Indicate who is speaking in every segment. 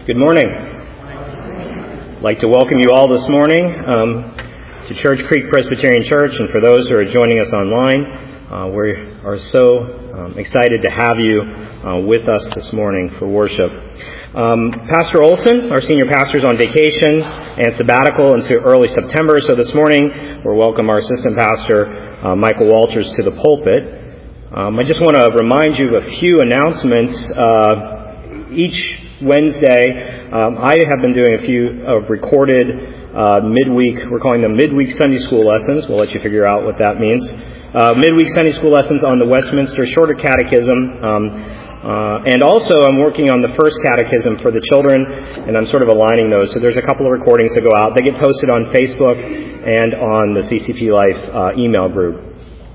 Speaker 1: Good morning. I'd like to welcome you all this morning to Church Creek Presbyterian Church, and for those who are joining us online, we are so excited to have you with us this morning for worship. Pastor Olson, our senior pastor, is on vacation and sabbatical until early September, so this morning we'll welcome our assistant pastor, Michael Walters, to the pulpit. I just want to remind you of a few announcements. Each Wednesday, I have been doing a few recorded midweek, we're calling them midweek Sunday school lessons. We'll let you figure out what that means. Midweek Sunday school lessons on the Westminster Shorter Catechism. And also I'm working on the first catechism for the children, and I'm sort of aligning those. So there's a couple of recordings that go out. They get posted on Facebook and on the CCP Life email group.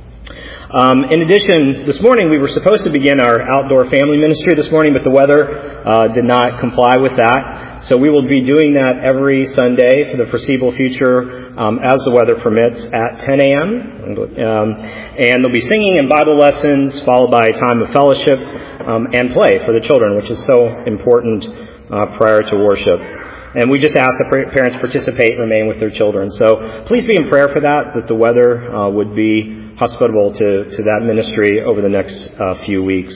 Speaker 1: In addition, this morning we were supposed to begin our outdoor family ministry this morning, but the weather did not comply with that. So we will be doing that every Sunday for the foreseeable future as the weather permits at 10 a.m. And there'll be singing and Bible lessons followed by a time of fellowship and play for the children, which is so important prior to worship. And we just ask that parents participate and remain with their children. So please be in prayer for that the weather would be hospitable to that ministry over the next few weeks.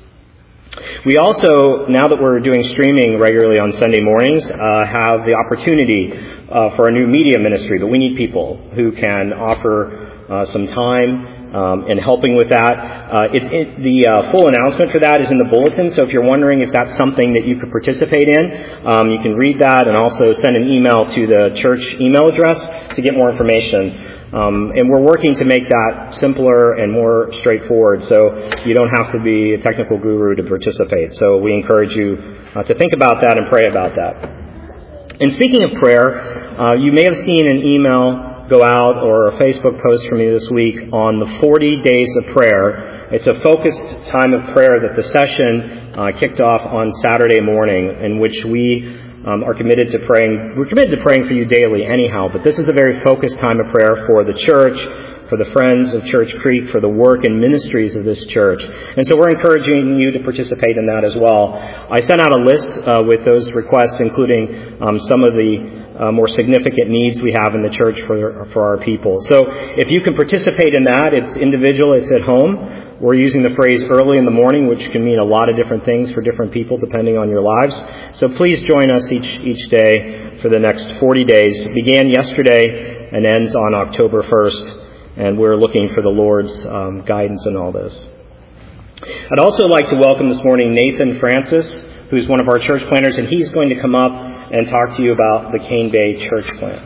Speaker 1: We also, now that we're doing streaming regularly on Sunday mornings, have the opportunity for a new media ministry, but we need people who can offer some time in helping with that. The full announcement for that is in the bulletin, so if you're wondering if that's something that you could participate in, you can read that and also send an email to the church email address to get more information. And we're working to make that simpler and more straightforward, so you don't have to be a technical guru to participate. So we encourage you to think about that and pray about that. And speaking of prayer, you may have seen an email go out or a Facebook post from me this week on the 40 days of prayer. It's a focused time of prayer that the session kicked off on Saturday morning, in which we are committed to praying. We're committed to praying for you daily anyhow, but this is a very focused time of prayer for the church, for the friends of Church Creek, for the work and ministries of this church. And so we're encouraging you to participate in that as well. I sent out a list with those requests, including some of the more significant needs we have in the church for our people. So if you can participate in that, it's individual, it's at home. We're using the phrase early in the morning, which can mean a lot of different things for different people depending on your lives. So please join us each day for the next 40 days. It began yesterday and ends on October 1st, and we're looking for the Lord's guidance in all this. I'd also like to welcome this morning Nathan Francis, who's one of our church planters, and he's going to come up and talk to you about the Cane Bay church plant.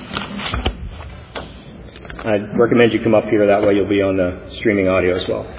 Speaker 1: I'd recommend you come up here. That way you'll be on the streaming audio as well.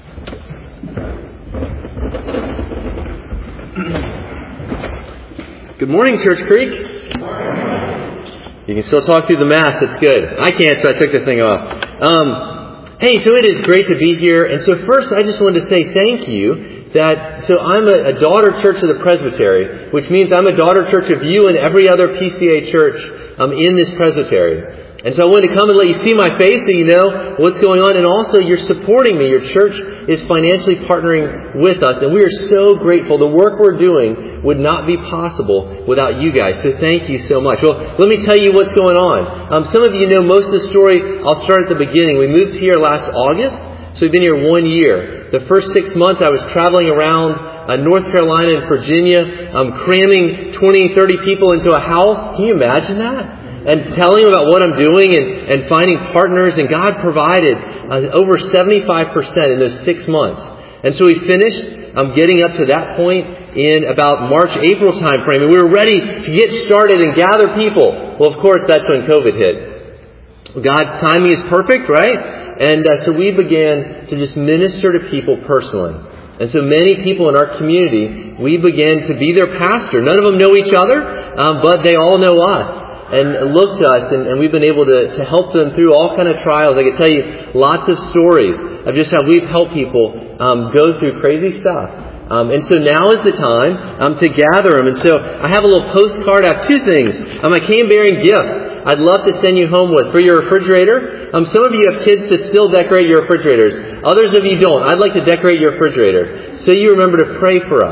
Speaker 2: Good morning, Church Creek. You can still talk through the math. That's good. I can't, so I took the thing off. Hey, so it is great to be here. And so first, I just wanted to say thank you. So I'm a daughter church of the Presbytery, which means I'm a daughter church of you and every other PCA church in this Presbytery. And so I wanted to come and let you see my face so you know what's going on. And also, you're supporting me. Your church is financially partnering with us. And we are so grateful. The work we're doing would not be possible without you guys. So thank you so much. Well, let me tell you what's going on. Some of you know most of the story. I'll start at the beginning. We moved here last August. So we've been here 1 year. The first 6 months I was traveling around North Carolina and Virginia, cramming 20, 30 people into a house. Can you imagine that? And telling them about what I'm doing and finding partners. And God provided over 75% in those 6 months. And so we finished getting up to that point in about March, April time frame. And we were ready to get started and gather people. Well, of course, that's when COVID hit. God's timing is perfect, right? And so we began to just minister to people personally. And so many people in our community, we began to be their pastor. None of them know each other, but they all know us. And look to us, and we've been able to help them through all kind of trials. I can tell you lots of stories of just how we've helped people go through crazy stuff. And so now is the time to gather them. And so I have a little postcard. I have two things. I came bearing gifts. I'd love to send you home with for your refrigerator. Some of you have kids that still decorate your refrigerators. Others of you don't. I'd like to decorate your refrigerator so you remember to pray for us.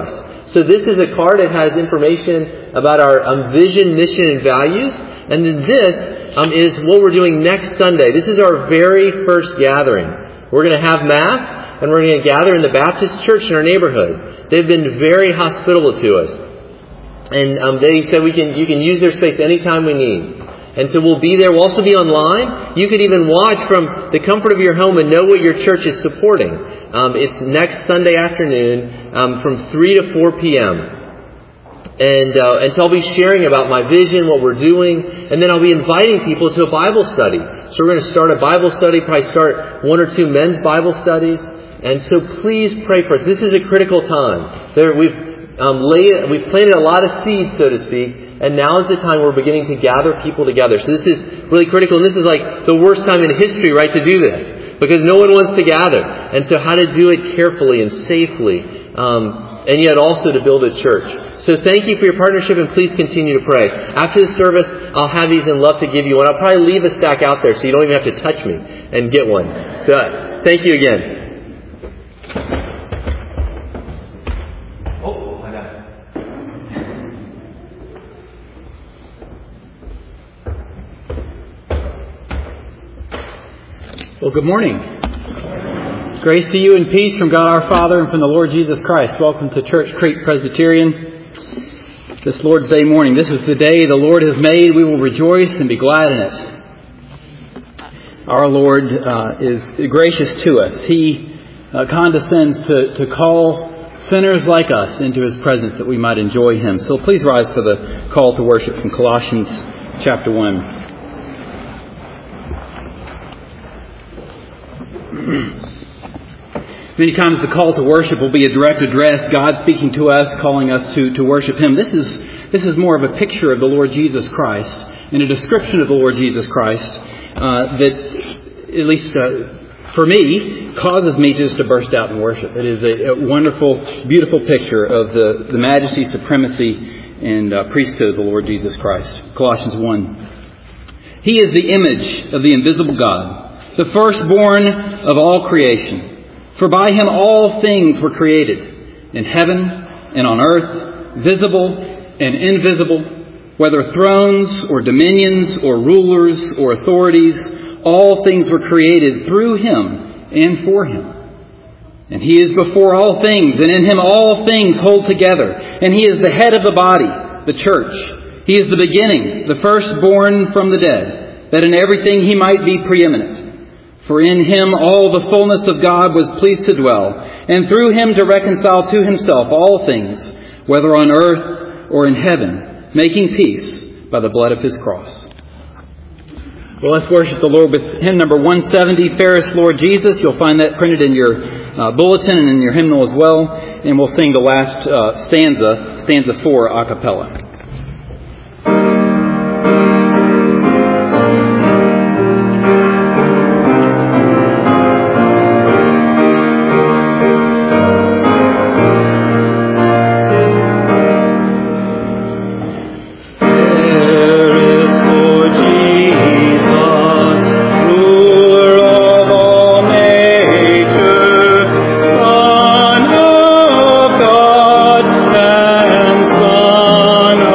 Speaker 2: So this is a card that has information about our vision, mission, and values. And then this is what we're doing next Sunday. This is our very first gathering. We're going to have Mass, and we're going to gather in the Baptist church in our neighborhood. They've been very hospitable to us. And they said you can use their space anytime we need. And so we'll be there. We'll also be online. You could even watch from the comfort of your home and know what your church is supporting. It's next Sunday afternoon from 3 to 4 p.m. And so I'll be sharing about my vision, what we're doing, and then I'll be inviting people to a Bible study. So we're going to start a Bible study, probably start 1 or 2 men's Bible studies. And so please pray for us. This is a critical time. We've planted a lot of seeds, so to speak, and now is the time we're beginning to gather people together. So this is really critical, and this is like the worst time in history, right, to do this, because no one wants to gather. And so how to do it carefully and safely, and yet also to build a church. So thank you for your partnership, and please continue to pray. After the service, I'll have these and love to give you one. I'll probably leave a stack out there so you don't even have to touch me and get one. So thank you again.
Speaker 3: Well, good morning. Grace to you and peace from God our Father and from the Lord Jesus Christ. Welcome to Church Creek Presbyterian this Lord's Day morning. This is the day the Lord has made. We will rejoice and be glad in it. Our Lord is gracious to us. He condescends to call sinners like us into His presence that we might enjoy Him. So please rise for the call to worship from Colossians chapter 1. Many times the call to worship will be a direct address, God speaking to us, calling us to worship Him. This is more of a picture of the Lord Jesus Christ and a description of the Lord Jesus Christ that, at least for me, causes me just to burst out in worship. It is a wonderful, beautiful picture of the majesty, supremacy, and priesthood of the Lord Jesus Christ. Colossians 1. He is the image of the invisible God, the firstborn of all creation. For by Him all things were created, in heaven and on earth, visible and invisible, whether thrones or dominions or rulers or authorities, all things were created through Him and for Him. And He is before all things, and in Him all things hold together. And He is the head of the body, the church. He is the beginning, the firstborn from the dead, that in everything He might be preeminent. For in Him all the fullness of God was pleased to dwell, and through Him to reconcile to Himself all things, whether on earth or in heaven, making peace by the blood of His cross. Well, let's worship the Lord with hymn number 170, Fairest Lord Jesus. You'll find that printed in your bulletin and in your hymnal as well. And we'll sing the last stanza 4, a cappella.
Speaker 4: Son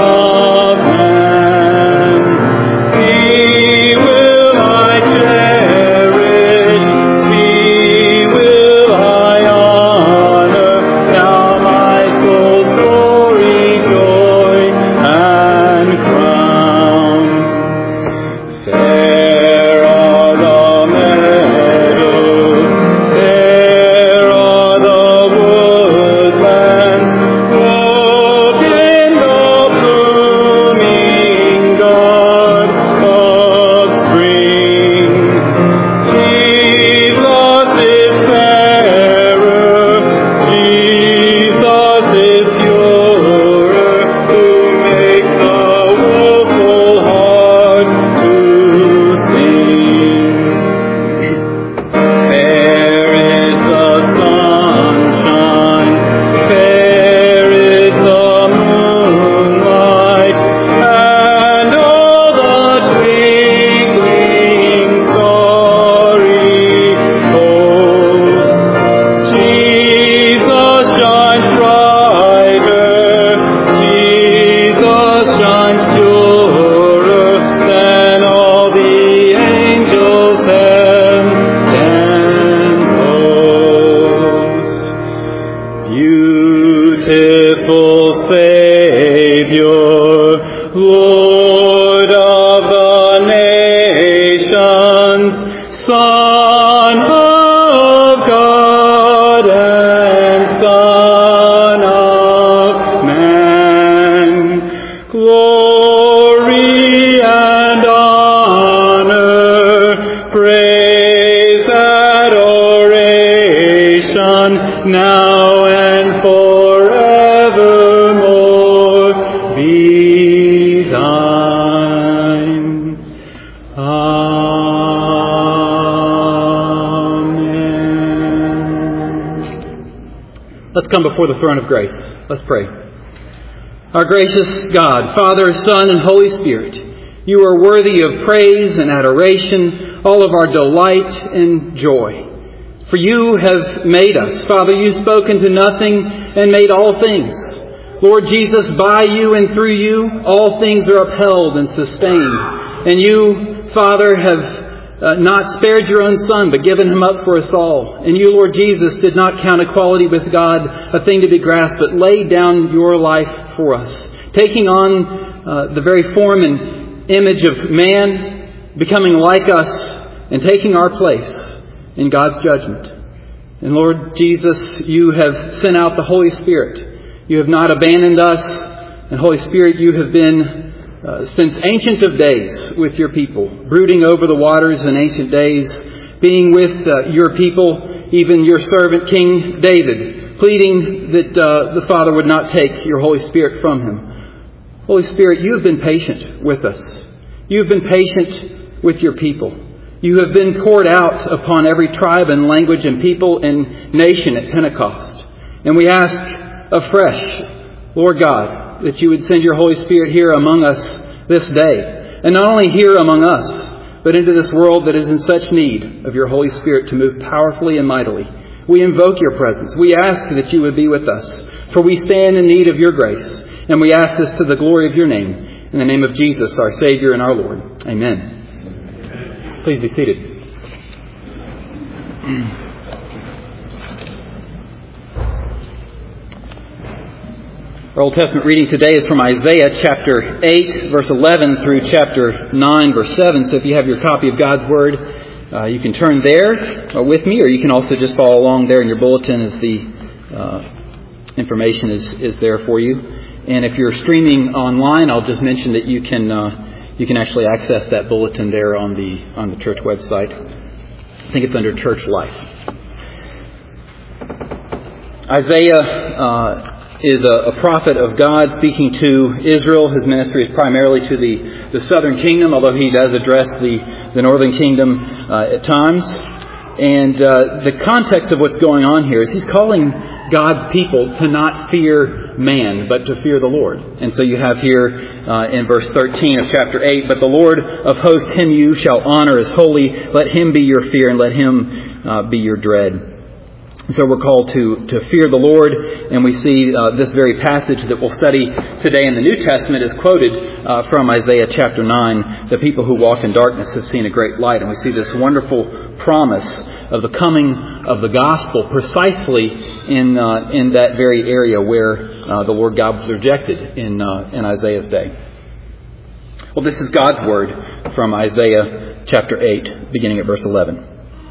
Speaker 3: beautiful Savior, Lord of the nations, Son of God and Son of Man, glory and honor, praise, adoration, now and forevermore be thine. Amen. Let's come before the throne of grace. Let's pray. Our gracious God, Father, Son, and Holy Spirit, you are worthy of praise and adoration, all of our delight and joy. For you have made us. Father, you spoke into nothing and made all things. Lord Jesus, by you and through you, all things are upheld and sustained. And you, Father, have not spared your own Son, but given him up for us all. And you, Lord Jesus, did not count equality with God a thing to be grasped, but laid down your life for us, taking on the very form and image of man, becoming like us, and taking our place in God's judgment. And Lord Jesus, you have sent out the Holy Spirit. You have not abandoned us. And Holy Spirit, you have been since ancient of days with your people, brooding over the waters in ancient days, being with your people, even your servant King David, pleading that the Father would not take your Holy Spirit from him. Holy Spirit, you have been patient with us. You have been patient with your people. You have been poured out upon every tribe and language and people and nation at Pentecost. And we ask afresh, Lord God, that you would send your Holy Spirit here among us this day. And not only here among us, but into this world that is in such need of your Holy Spirit to move powerfully and mightily. We invoke your presence. We ask that you would be with us, for we stand in need of your grace. And we ask this to the glory of your name, in the name of Jesus, our Savior and our Lord. Amen. Please be seated. Our Old Testament reading today is from Isaiah chapter 8, verse 11 through chapter 9, verse 7. So if you have your copy of God's Word, you can turn there with me, or you can also just follow along there in your bulletin as the information is there for you. And if you're streaming online, I'll just mention that you can actually access that bulletin there on the church website. I think it's under Church Life. Isaiah is a prophet of God speaking to Israel. His ministry is primarily to the southern kingdom, although he does address the northern kingdom at times. And the context of what's going on here is he's calling God's people to not fear man, but to fear the Lord. And so you have here in verse 13 of chapter 8, "But the Lord of hosts, him you shall honor as holy. Let him be your fear, and let him be your dread." So we're called to fear the Lord, and we see this very passage that we'll study today in the New Testament is quoted from Isaiah chapter 9. The people who walk in darkness have seen a great light, and we see this wonderful promise of the coming of the gospel precisely in that very area where the Lord God was rejected in Isaiah's day. Well, this is God's word from Isaiah chapter 8, beginning at verse 11.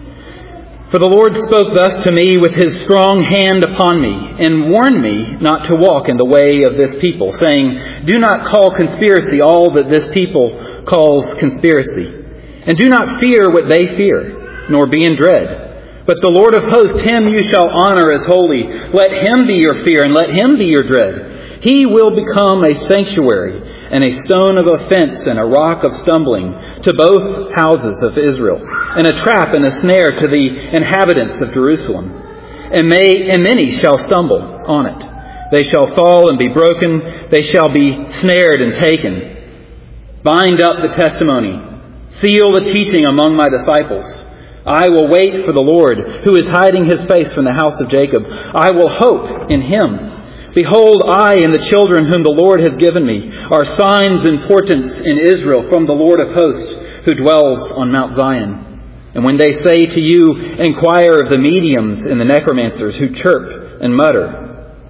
Speaker 3: "For the Lord spoke thus to me with his strong hand upon me, and warned me not to walk in the way of this people, saying, Do not call conspiracy all that this people calls conspiracy, and do not fear what they fear, nor be in dread. But the Lord of hosts, him you shall honor as holy. Let him be your fear, and let him be your dread. He will become a sanctuary, and a stone of offense, and a rock of stumbling to both houses of Israel, and a trap and a snare to the inhabitants of Jerusalem. And many shall stumble on it. They shall fall and be broken. They shall be snared and taken. Bind up the testimony. Seal the teaching among my disciples. I will wait for the Lord, who is hiding his face from the house of Jacob. I will hope in him. Behold, I and the children whom the Lord has given me are signs and portents in Israel from the Lord of hosts, who dwells on Mount Zion. And when they say to you, Inquire of the mediums and the necromancers who chirp and mutter,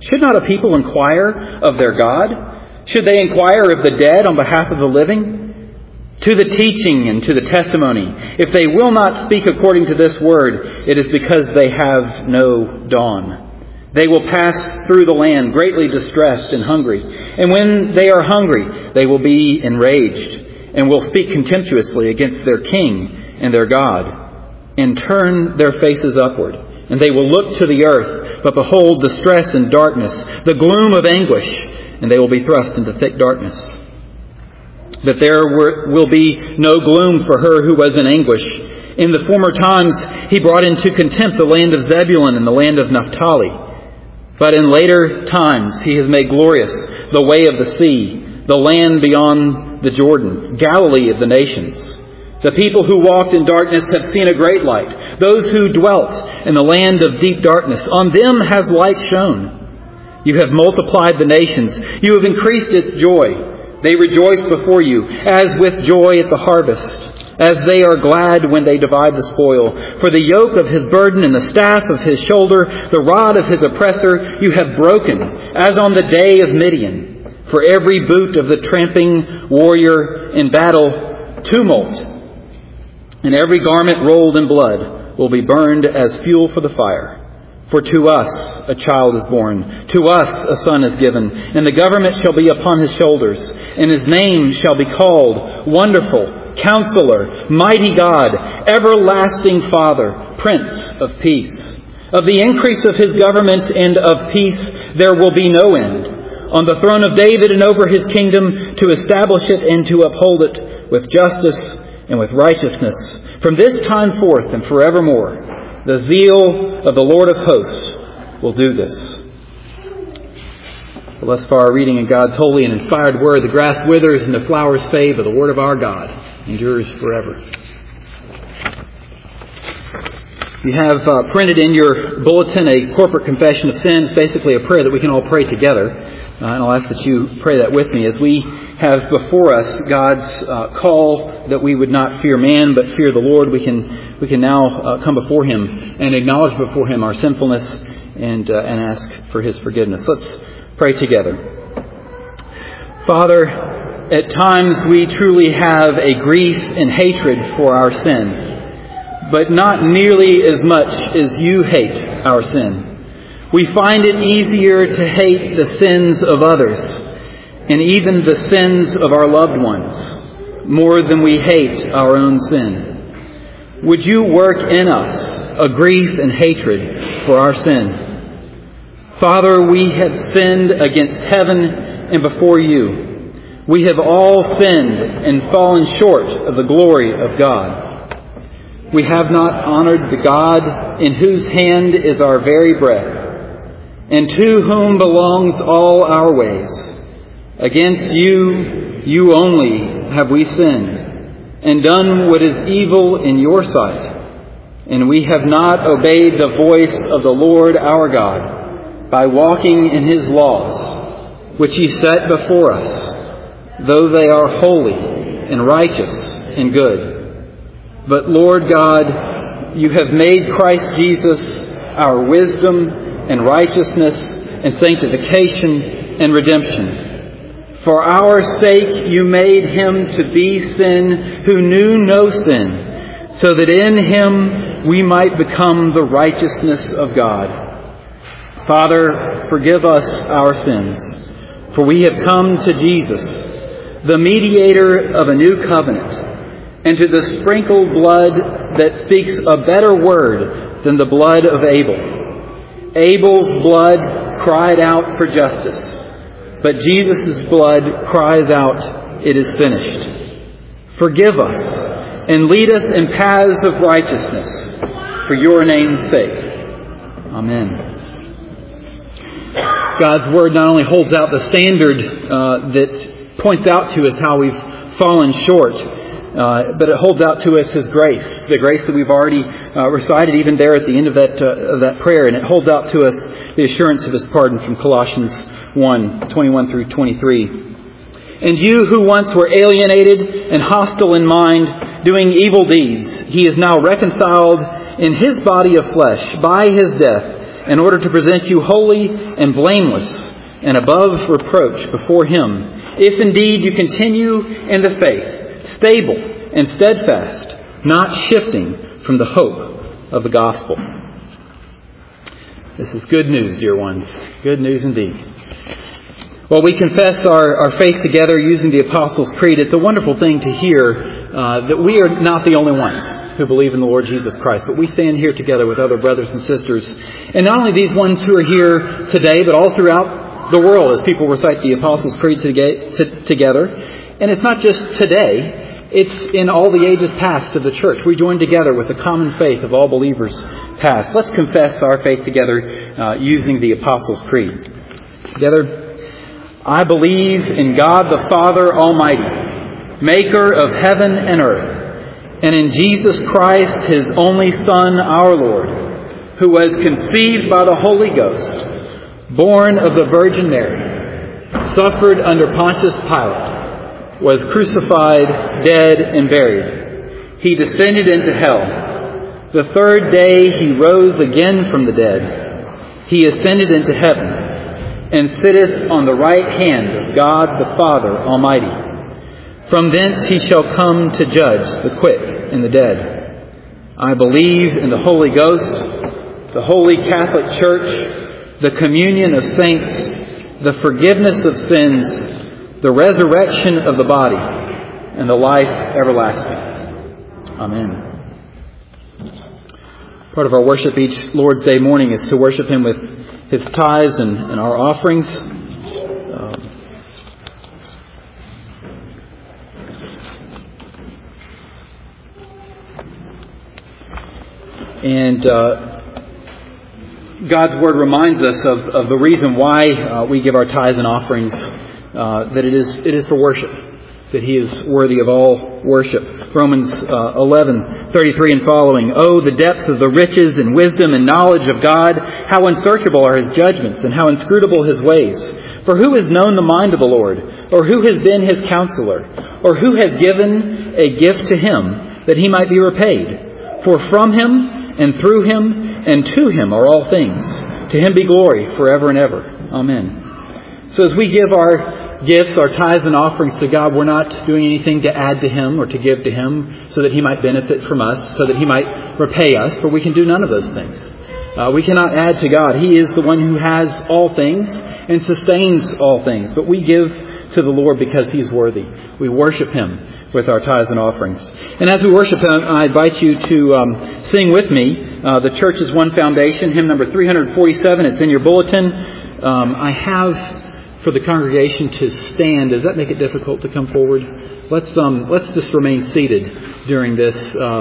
Speaker 3: Should not a people inquire of their God? Should they inquire of the dead on behalf of the living? To the teaching and to the testimony. If they will not speak according to this word, it is because they have no dawn. They will pass through the land greatly distressed and hungry. And when they are hungry, they will be enraged and will speak contemptuously against their king and their God and turn their faces upward. And they will look to the earth, but behold distress and darkness, the gloom of anguish, and they will be thrust into thick darkness. But there will be no gloom for her who was in anguish. In the former times he brought into contempt the land of Zebulun and the land of Naphtali. But in later times he has made glorious the way of the sea, the land beyond the Jordan, Galilee of the nations. The people who walked in darkness have seen a great light. Those who dwelt in the land of deep darkness, on them has light shone. You have multiplied the nations. You have increased its joy. They rejoice before you, as with joy at the harvest, as they are glad when they divide the spoil. For the yoke of his burden and the staff of his shoulder, the rod of his oppressor, you have broken, as on the day of Midian. For every boot of the tramping warrior in battle, tumult, and every garment rolled in blood will be burned as fuel for the fire. For to us a child is born, to us a son is given, and the government shall be upon his shoulders, and his name shall be called Wonderful, Counselor, Mighty God, Everlasting Father, Prince of Peace. Of the increase of his government and of peace there will be no end. On the throne of David and over his kingdom, to establish it and to uphold it with justice and with righteousness, from this time forth and forevermore. The zeal of the Lord of hosts will do this. Well, thus far, reading in God's holy and inspired word, the grass withers and the flowers fade, but the word of our God endures forever. You have printed in your bulletin a corporate confession of sins, basically a prayer that we can all pray together. And I'll ask that you pray that with me as we have before us God's call that we would not fear man but fear the Lord. We can now come before Him and acknowledge before Him our sinfulness and ask for His forgiveness. Let's pray together. Father, at times we truly have a grief and hatred for our sin, but not nearly as much as you hate our sin. We find it easier to hate the sins of others and even the sins of our loved ones more than we hate our own sin. Would you work in us a grief and hatred for our sin? Father, we have sinned against heaven and before you. We have all sinned and fallen short of the glory of God. We have not honored the God in whose hand is our very breath, and to whom belongs all our ways. Against you, you only, have we sinned, and done what is evil in your sight. And we have not obeyed the voice of the Lord our God, by walking in His laws, which He set before us, though they are holy and righteous and good. But Lord God, you have made Christ Jesus our wisdom and righteousness and sanctification and redemption. For our sake you made Him to be sin who knew no sin, so that in Him we might become the righteousness of God. Father, forgive us our sins, for we have come to Jesus, the mediator of a new covenant, and to the sprinkled blood that speaks a better word than the blood of Abel. Abel's blood cried out for justice, but Jesus' blood cries out, "It is finished." Forgive us and lead us in paths of righteousness for your name's sake. Amen. God's Word not only holds out the standard that points out to us how we've fallen short, but it holds out to us His grace, the grace that we've already recited even there at the end of that prayer. And it holds out to us the assurance of His pardon from Colossians 1:21 through 23. And you who once were alienated and hostile in mind, doing evil deeds, He is now reconciled in His body of flesh by His death, in order to present you holy and blameless and above reproach before Him, if indeed you continue in the faith, stable and steadfast, not shifting from the hope of the gospel. This is good news, dear ones. Good news indeed. Well, we confess our faith together using the Apostles' Creed. It's a wonderful thing to hear that we are not the only ones who believe in the Lord Jesus Christ, but we stand here together with other brothers and sisters. And not only these ones who are here today, but all throughout the world as people recite the Apostles' Creed together. And it's not just today, it's in all the ages past of the church. We join together with the common faith of all believers past. Let's confess our faith together using the Apostles' Creed. Together. I believe in God the Father Almighty, maker of heaven and earth, and in Jesus Christ, His only Son, our Lord, who was conceived by the Holy Ghost, born of the Virgin Mary, suffered under Pontius Pilate, was crucified, dead, and buried. He descended into hell. The third day He rose again from the dead. He ascended into heaven, and sitteth on the right hand of God the Father Almighty. From thence He shall come to judge the quick and the dead. I believe in the Holy Ghost, the Holy Catholic Church, the communion of saints, the forgiveness of sins, the resurrection of the body, and the life everlasting. Amen. Part of our worship each Lord's Day morning is to worship Him with His tithes and our offerings. And God's Word reminds us of the reason why we give our tithes and offerings, that it is for worship, that He is worthy of all worship. Romans 11:33 and following. Oh, the depth of the riches and wisdom and knowledge of God! How unsearchable are His judgments, and how inscrutable His ways! For who has known the mind of the Lord? Or who has been His counselor? Or who has given a gift to Him, that He might be repaid? For from Him, and through Him, and to Him are all things. To Him be glory forever and ever. Amen. So as we give our gifts, our tithes and offerings to God, we're not doing anything to add to Him or to give to Him so that He might benefit from us, so that He might repay us, for we can do none of those things. We cannot add to God. He is the one who has all things and sustains all things. But we give to the Lord because He is worthy. We worship Him with our tithes and offerings. And as we worship Him, I invite you to sing with me the Church's One Foundation, hymn number 347. It's in your bulletin. I have for the congregation to stand. Does that make it difficult to come forward? Let's just remain seated during this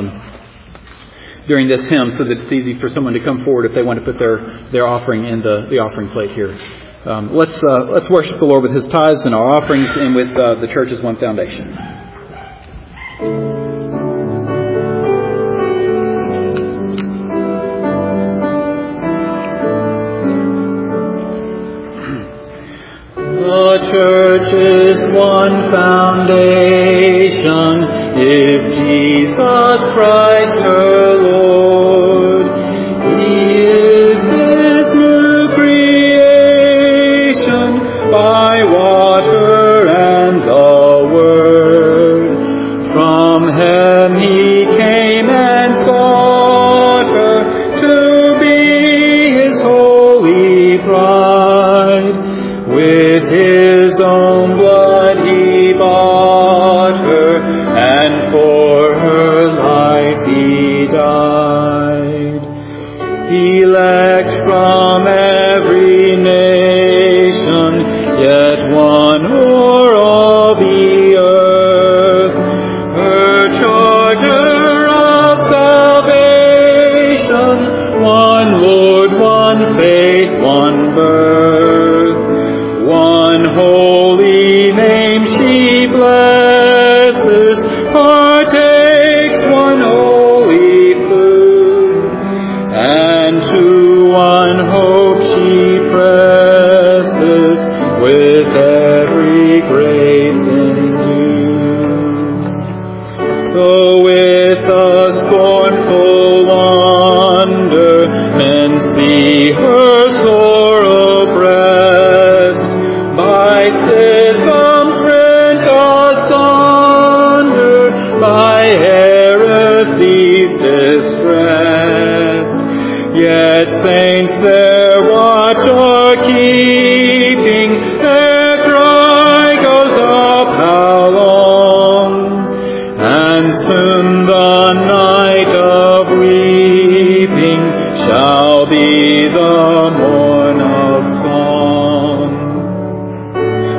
Speaker 3: hymn, so that it's easy for someone to come forward if they want to put their offering in the offering plate here. Let's worship the Lord with His tithes and our offerings, and with the Church's One Foundation. The Church's one foundation is Jesus Christ her Lord. He is His new creation by water and the Word. From Him He came and sought her to be His holy bride. With His own blood He bought her, and for her life He died. Elect from every nation, yet one o'er all the earth, her charter of salvation, one Lord, one faith, one birth.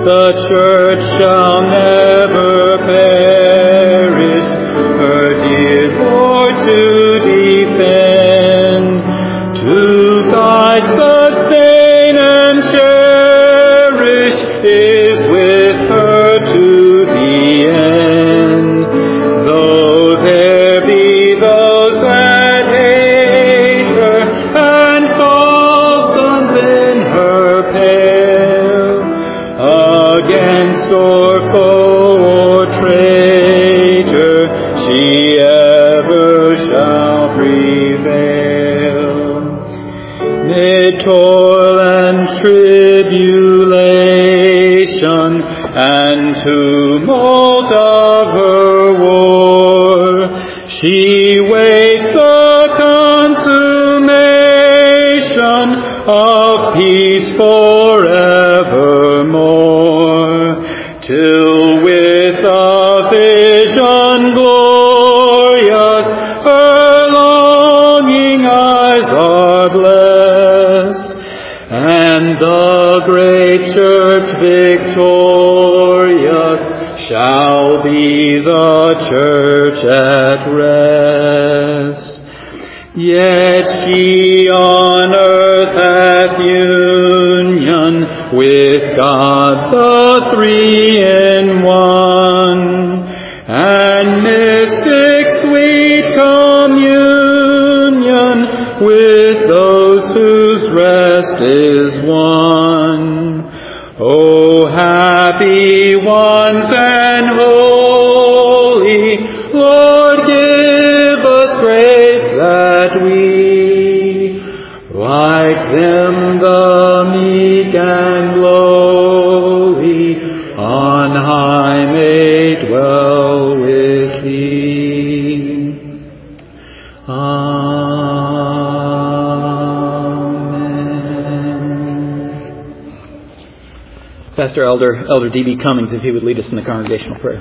Speaker 4: The church shall never perish, her dear Lord to defend, to guide, sustain, and cherish, is with her to the end. Though there be those that hate her, and false sons in her pale, against or foe or traitor, she ever shall prevail. Mid toil and tribulation and tumult of her war, she waits the consummation of peace forevermore, till with a vision glorious her longing eyes are blessed, and the great church victorious shall be the church at rest. Yet she on earth hath union with God the Three in One, and mystic sweet communion with those whose rest is won. O happy ones and holy, Lord, give us grace that we, like them the meek and lowly, on high may dwell with Thee. Amen.
Speaker 3: Pastor Elder D.B. Cummings, if he would lead us in the congregational prayer.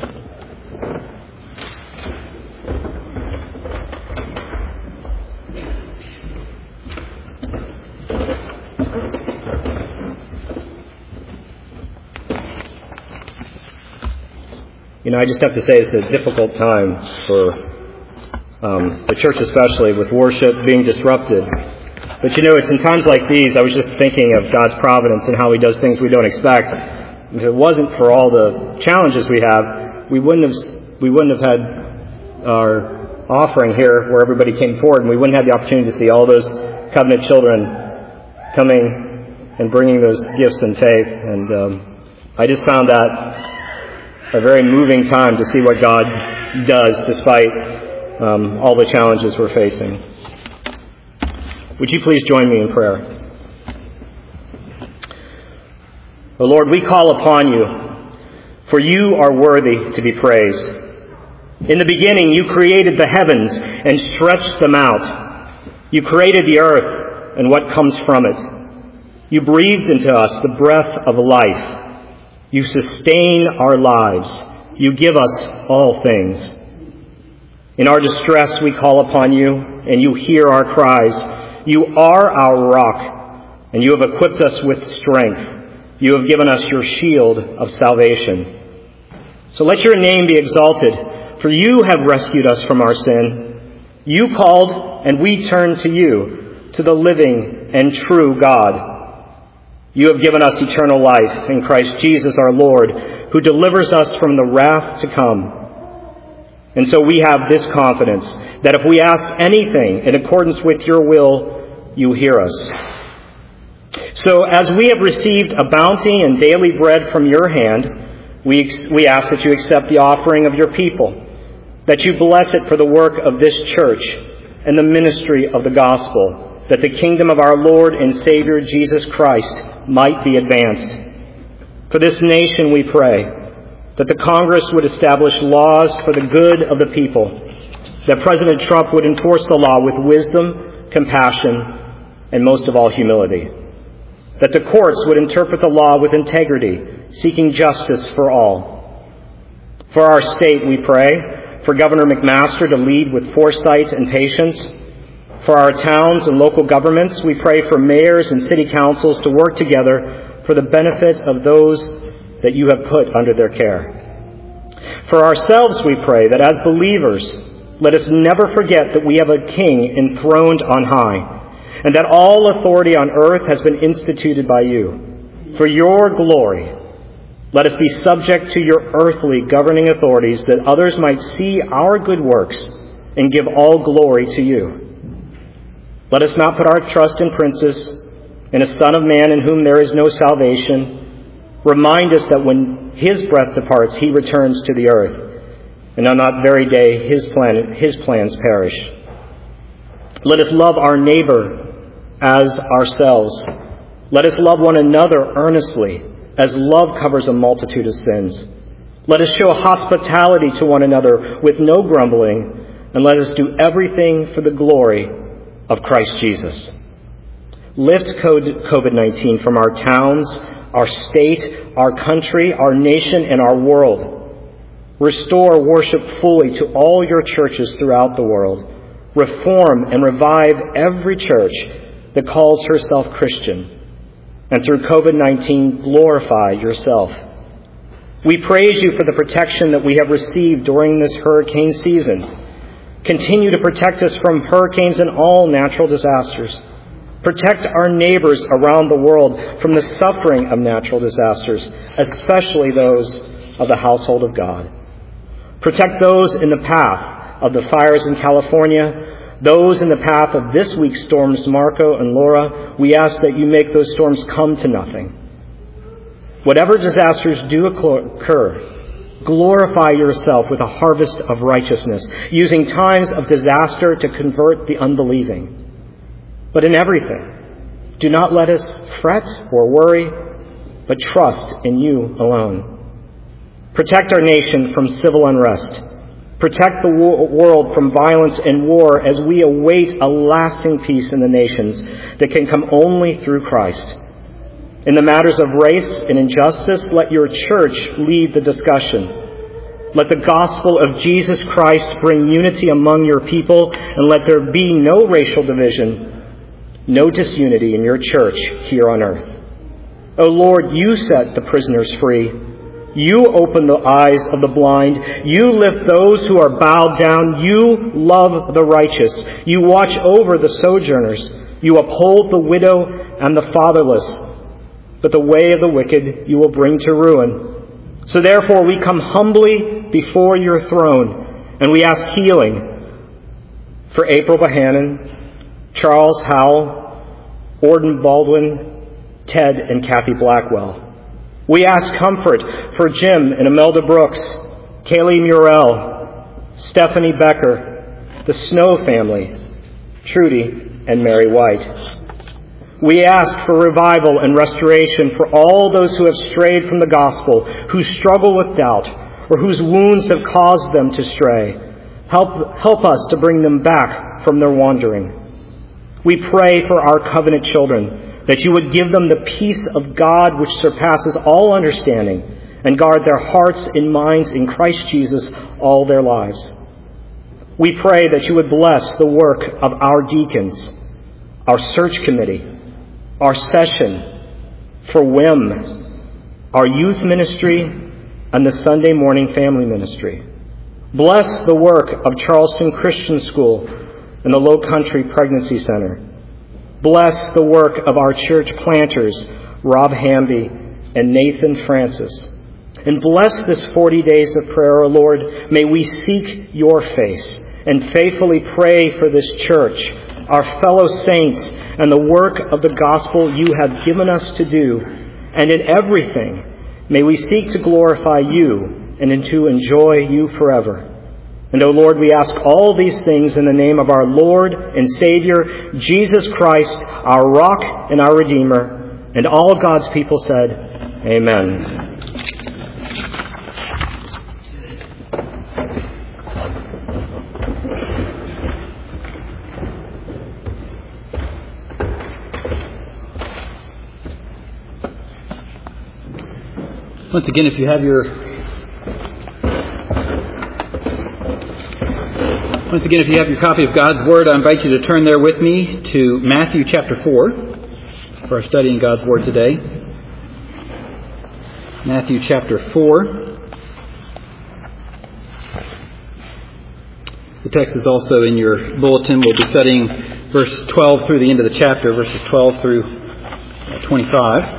Speaker 1: I just have to say it's a difficult time for the church, especially with worship being disrupted. But it's in times like these, I was just thinking of God's providence and how He does things we don't expect. If it wasn't for all the challenges we have, we wouldn't have had our offering here where everybody came forward, and we wouldn't have the opportunity to see all those covenant children coming and bringing those gifts in faith. And I just found that a very moving time to see what God does despite all the challenges we're facing. Would you please join me in prayer? O Lord, we call upon You, for You are worthy to be praised. In the beginning, You created the heavens and stretched them out. You created the earth and what comes from it. You breathed into us the breath of life. You sustain our lives. You give us all things. In our distress, we call upon You, and You hear our cries. You are our rock, and You have equipped us with strength. You have given us Your shield of salvation. So let Your name be exalted, for You have rescued us from our sin. You called, and we turn to You, to the living and true God. You have given us eternal life in Christ Jesus our Lord, who delivers us from the wrath to come. And so we have this confidence that if we ask anything in accordance with Your will, You hear us. So as we have received a bounty and daily bread from Your hand, we ask that You accept the offering of Your people, that You bless it for the work of this church and the ministry of the gospel, that the kingdom of our Lord and Savior Jesus Christ might be advanced. For this nation we pray, that the Congress would establish laws for the good of the people, that President Trump would enforce the law with wisdom, compassion, and most of all humility, that the courts would interpret the law with integrity, seeking justice for all. For our state we pray, for Governor McMaster to lead with foresight and patience. For our towns and local governments, we pray for mayors and city councils to work together for the benefit of those that you have put under their care. For ourselves we pray that as believers, let us never forget that we have a King enthroned on high, and that all authority on earth has been instituted by you. For your glory, let us be subject to your earthly governing authorities, that others might see our good works and give all glory to you. Let us not put our trust in princes, in a son of man in whom there is no salvation. Remind us that when his breath departs, he returns to the earth, and on that very day his plans perish. Let us love our neighbor as ourselves. Let us love one another earnestly, as love covers a multitude of sins. Let us show hospitality to one another with no grumbling, and let us do everything for the glory of Christ Jesus. Lift COVID-19 from our towns, our state, our country, our nation, and our world. Restore worship fully to all your churches throughout the world. Reform and revive every church that calls herself Christian. And through COVID-19, glorify yourself. We praise you for the protection that we have received during this hurricane season. Continue to protect us from hurricanes and all natural disasters. Protect our neighbors around the world from the suffering of natural disasters, especially those of the household of God. Protect those in the path of the fires in California, those in the path of this week's storms Marco and Laura. We ask that you make those storms come to nothing. Whatever disasters do occur, glorify yourself with a harvest of righteousness, using times of disaster to convert the unbelieving. But in everything, do not let us fret or worry, but trust in you alone. Protect our nation from civil unrest. Protect the world from violence and war as we await a lasting peace in the nations that can come only through Christ. In the matters of race and injustice, let your church lead the discussion. Let the gospel of Jesus Christ bring unity among your people, and let there be no racial division, no disunity in your church here on earth. O Lord, you set the prisoners free. You open the eyes of the blind. You lift those who are bowed down. You love the righteous. You watch over the sojourners. You uphold the widow and the fatherless. But the way of the wicked you will bring to ruin. So therefore we come humbly before your throne, and we ask healing for April Bohannon, Charles Howell, Orden Baldwin, Ted and Kathy Blackwell. We ask comfort for Jim and Imelda Brooks, Kaylee Murrell, Stephanie Becker, the Snow family, Trudy and Mary White. We ask for revival and restoration for all those who have strayed from the gospel, who struggle with doubt, or whose wounds have caused them to stray. Help us to bring them back from their wandering. We pray for our covenant children, that you would give them the peace of God which surpasses all understanding, and guard their hearts and minds in Christ Jesus all their lives. We pray that you would bless the work of our deacons, our search committee, our session, for WIM, our youth ministry, and the Sunday morning family ministry. Bless the work of Charleston Christian School and the Low Country Pregnancy Center. Bless the work of our church planters, Rob Hamby and Nathan Francis. And bless this 40 days of prayer, O Lord. May we seek your face and faithfully pray for this church, our fellow saints, and the work of the gospel you have given us to do. And in everything, may we seek to glorify you and to enjoy you forever. And, O Lord, we ask all these things in the name of our Lord and Savior, Jesus Christ, our rock and our Redeemer. And all God's people said, Amen.
Speaker 3: Once again, if you have your copy of God's Word, I invite you to turn there with me to Matthew chapter 4 for our study in God's Word today. Matthew chapter 4. The text is also in your bulletin. We'll be studying verse 12 through the end of the chapter, verses 12 through 25.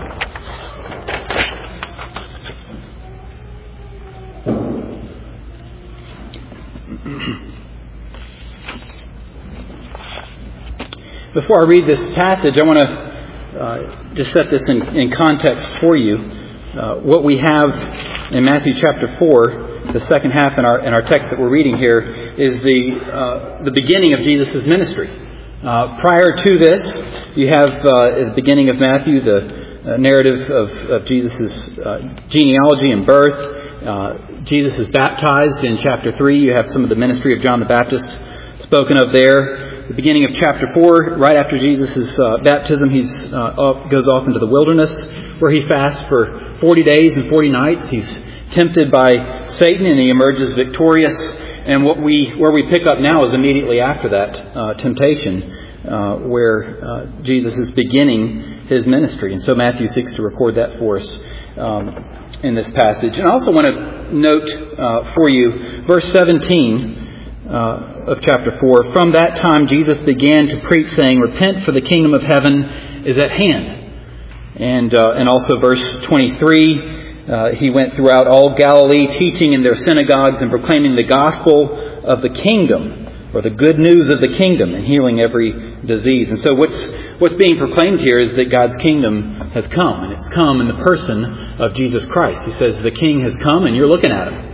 Speaker 3: Before I read this passage, I want to just set this in context for you. What we have in Matthew chapter 4, the second half in our text that we're reading here, is the beginning of Jesus' ministry. Prior to this, you have at the beginning of Matthew the narrative of Jesus' genealogy and birth. Jesus is baptized in chapter 3. You have some of the ministry of John the Baptist spoken of there. The beginning of chapter 4, right after Jesus' baptism, he goes off into the wilderness where he fasts for 40 days and 40 nights. He's tempted by Satan and he emerges victorious. And where we pick up now is immediately after that temptation, where Jesus is beginning his ministry. And so Matthew seeks to record that for us in this passage. And I also want to note for you verse 17 of chapter 4. From that time Jesus began to preach, saying, "Repent, for the kingdom of heaven is at hand." And also verse 23, he went throughout all Galilee, teaching in their synagogues and proclaiming the gospel of the kingdom, or the good news of the kingdom, and healing every disease. And so what's being proclaimed here is that God's kingdom has come, and it's come in the person of Jesus Christ. He says the King has come, and you're looking at him.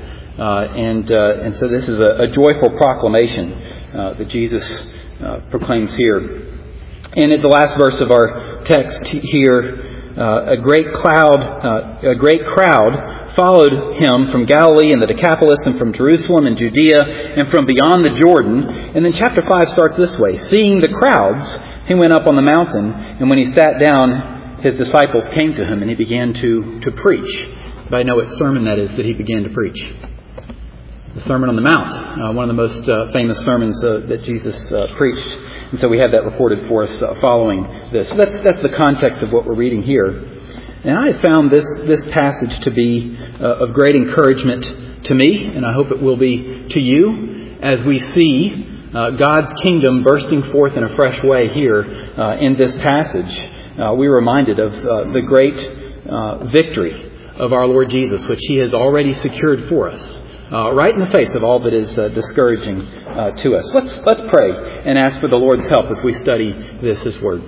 Speaker 3: And so this is a joyful proclamation that Jesus proclaims here. And at the last verse of our text here, a great crowd followed him from Galilee and the Decapolis and from Jerusalem and Judea and from beyond the Jordan. And then chapter 5 starts this way. Seeing the crowds, he went up on the mountain, and when he sat down, his disciples came to him, and he began to preach. But I know what sermon that is that he began to preach. The Sermon on the Mount, one of the most famous sermons that Jesus preached. And so we have that recorded for us following this. So that's the context of what we're reading here. And I have found this passage to be of great encouragement to me, and I hope it will be to you, as we see God's kingdom bursting forth in a fresh way here in this passage. We're reminded of the great victory of our Lord Jesus, which He has already secured for us. Right in the face of all that is discouraging to us. Let's pray and ask for the Lord's help as we study His Word.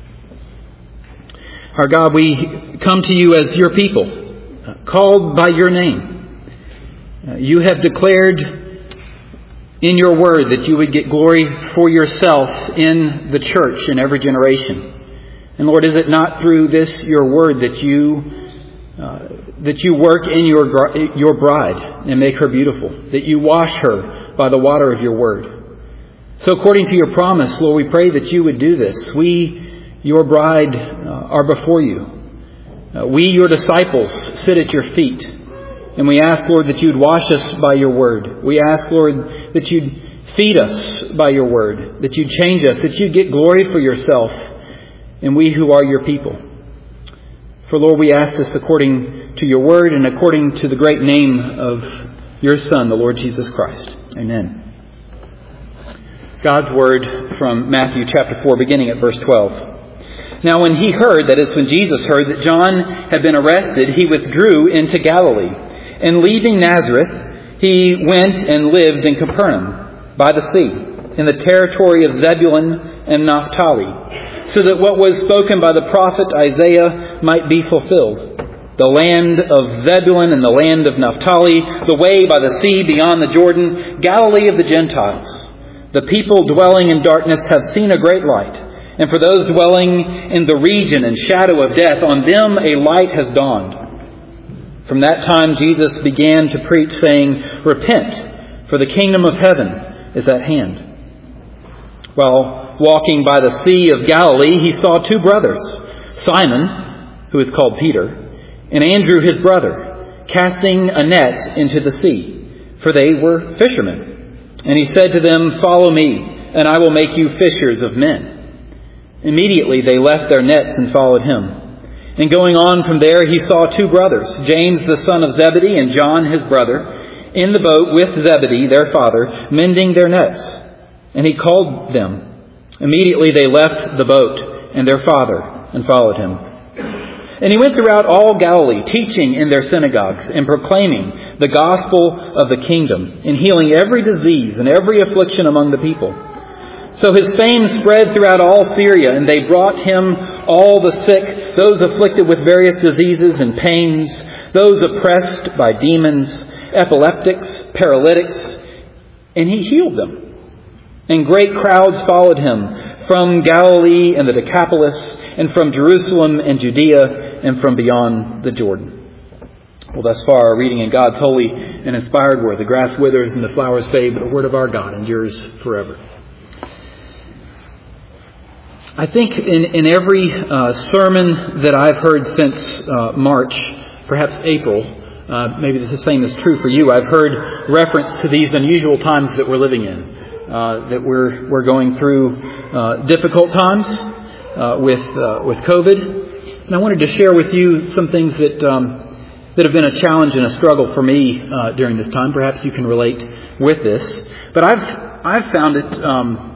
Speaker 3: Our God, we come to You as Your people, called by Your name. You have declared in Your Word that You would get glory for Yourself in the church in every generation. And Lord, is it not through this Your Word that You work in your bride and make her beautiful, that You wash her by the water of Your Word? So according to Your promise, Lord, we pray that You would do this. We, Your bride, are before You. We, Your disciples, sit at Your feet. And we ask, Lord, that You'd wash us by Your Word. We ask, Lord, that You'd feed us by Your Word, that You'd change us, that You'd get glory for Yourself, and we who are Your people. For, Lord, we ask this according to Your Word and according to the great name of Your Son, the Lord Jesus Christ. Amen. God's Word from Matthew chapter 4, beginning at verse 12. Now when He heard, that is, when Jesus heard that John had been arrested, He withdrew into Galilee. And leaving Nazareth, He went and lived in Capernaum by the sea, in the territory of Zebulun and Naphtali, so that what was spoken by the prophet Isaiah might be fulfilled. The land of Zebulun and the land of Naphtali, the way by the sea beyond the Jordan, Galilee of the Gentiles. The people dwelling in darkness have seen a great light, and for those dwelling in the region and shadow of death, on them a light has dawned. From that time Jesus began to preach, saying, "Repent, for the kingdom of heaven is at hand." While walking by the Sea of Galilee, He saw two brothers, Simon, who is called Peter, and Andrew his brother, casting a net into the sea, for they were fishermen. And He said to them, "Follow me, and I will make you fishers of men." Immediately they left their nets and followed Him. And going on from there, he saw two brothers, James the son of Zebedee and John his brother, in the boat with Zebedee, their father, mending their nets. And he called them. Immediately they left the boat and their father and followed him. And he went throughout all Galilee, teaching in their synagogues and proclaiming the gospel of the kingdom, and healing every disease and every affliction among the people. So his fame spread throughout all Syria, and they brought him all the sick, those afflicted with various diseases and pains, those oppressed by demons, epileptics, paralytics, and he healed them. And great crowds followed him from Galilee and the Decapolis, and from Jerusalem and Judea, and from beyond the Jordan. Well, thus far, our reading in God's holy and inspired word. The grass withers and the flowers fade, but the word of our God endures forever. I think in every sermon that I've heard since March, perhaps April, maybe the same is true for you, I've heard reference to these unusual times that we're living in, that we're going through difficult times with COVID. And I wanted to share with you some things that have been a challenge and a struggle for me during this time. Perhaps you can relate with this, but I've found it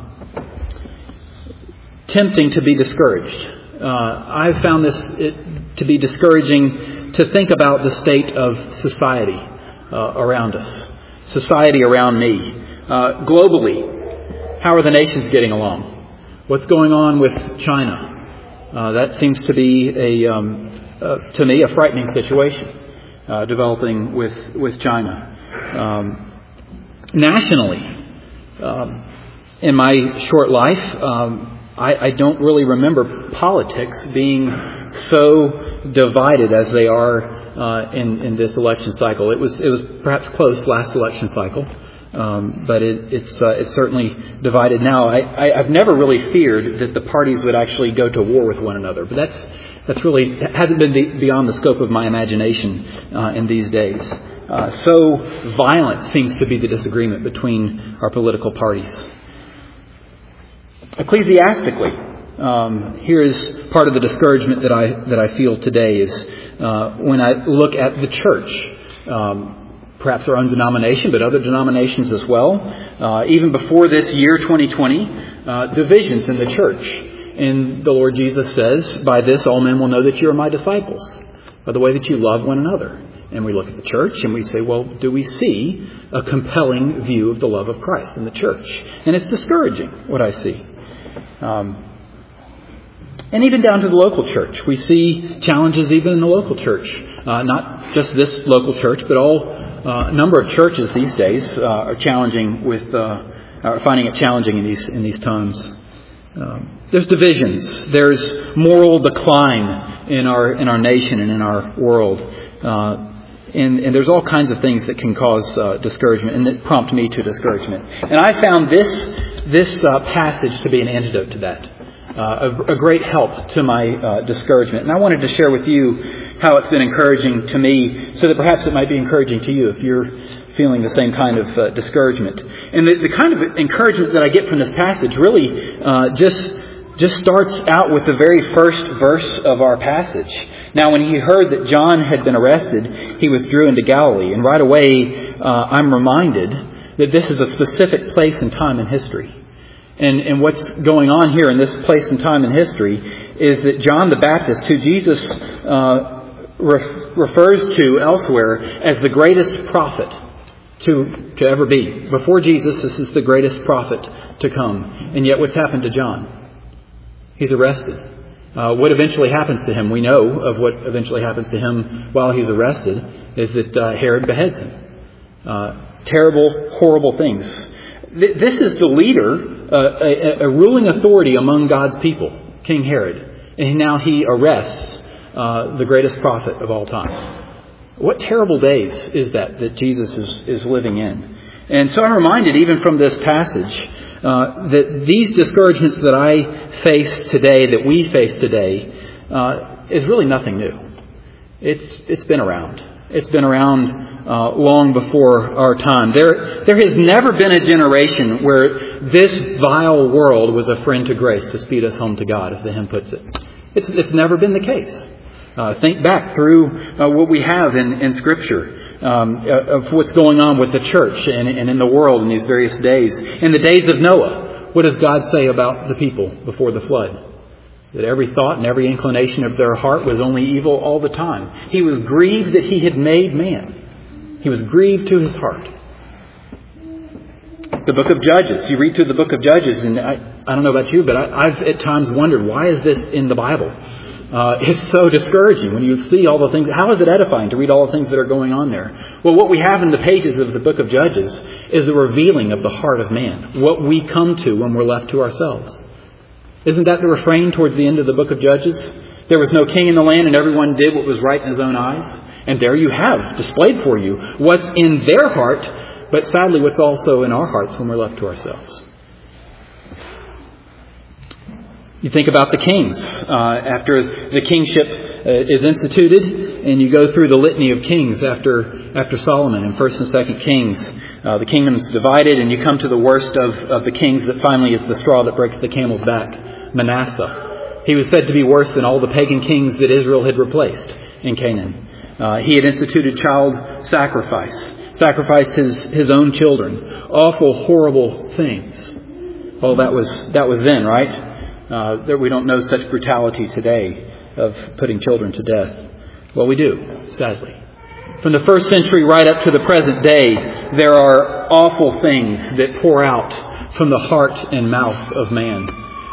Speaker 3: tempting to be discouraged. I've found it to be discouraging to think about the state of society around us, society around me. Globally, how are the nations getting along? What's going on with China? That seems to be to me, a frightening situation developing with China. Nationally, in my short life, I don't really remember politics being so divided as they are in this election cycle. It was perhaps close last election cycle, but it's certainly divided now. I've never really feared that the parties would actually go to war with one another, but that's really hasn't been beyond the scope of my imagination in these days. So violent seems to be the disagreement between our political parties. Ecclesiastically, here is part of the discouragement that I feel today is when I look at the church, perhaps our own denomination, but other denominations as well. Even before this year, 2020, divisions in the church. And the Lord Jesus says, "By this all men will know that you are my disciples, by the way that you love one another." And we look at the church and we say, well, do we see a compelling view of the love of Christ in the church? And it's discouraging what I see. And even down to the local church. We see challenges even in the local church. Not just this local church, but a number of churches these days are challenging are finding it challenging in these times. There's divisions. There's moral decline in our nation and in our world. And there's all kinds of things that can cause discouragement and that prompt me to discouragement. And I found this passage to be an antidote to that. A great help to my discouragement. And I wanted to share with you how it's been encouraging to me so that perhaps it might be encouraging to you if you're feeling the same kind of discouragement. And the kind of encouragement that I get from this passage really just starts out with the very first verse of our passage. Now, when he heard that John had been arrested, he withdrew into Galilee. And right away, I'm reminded that this is a specific place and time in history. And what's going on here in this place and time in history is that John the Baptist, who Jesus refers to elsewhere as the greatest prophet to ever be. Before Jesus, this is the greatest prophet to come. And yet what's happened to John? He's arrested. What eventually happens to him, we know of what eventually happens to him while he's arrested, is that Herod beheads him. Terrible, horrible things. This is the leader, a ruling authority among God's people, King Herod. And now he arrests the greatest prophet of all time. What terrible days is that Jesus is living in? And so I'm reminded, even from this passage, that these discouragements that I face today, that we face today, is really nothing new. It's been around. It's been around long before our time. There has never been a generation where this vile world was a friend to grace to speed us home to God, as the hymn puts it. It's never been the case. Think back through what we have in Scripture of what's going on with the church and in the world in these various days. In the days of Noah, what does God say about the people before the flood? That every thought and every inclination of their heart was only evil all the time. He was grieved that he had made man. He was grieved to his heart. The book of Judges. You read through the book of Judges, and I don't know about you, but I've at times wondered, why is this in the Bible? It's so discouraging when you see all the things. How is it edifying to read all the things that are going on there? Well, what we have in the pages of the book of Judges is a revealing of the heart of man. What we come to when we're left to ourselves. Isn't that the refrain towards the end of the book of Judges? There was no king in the land and everyone did what was right in his own eyes. And there you have displayed for you what's in their heart, but sadly what's also in our hearts when we're left to ourselves. You think about the kings. After the kingship is instituted, and you go through the litany of kings after Solomon in 1st and 2nd Kings, the kingdom's divided, and you come to the worst of the kings that finally is the straw that breaks the camel's back, Manasseh. He was said to be worse than all the pagan kings that Israel had replaced in Canaan. He had instituted child sacrificed his own children. Awful, horrible things. Well, that was then, right? We don't know such brutality today of putting children to death. Well, we do, sadly. From the first century right up to the present day, there are awful things that pour out from the heart and mouth of man.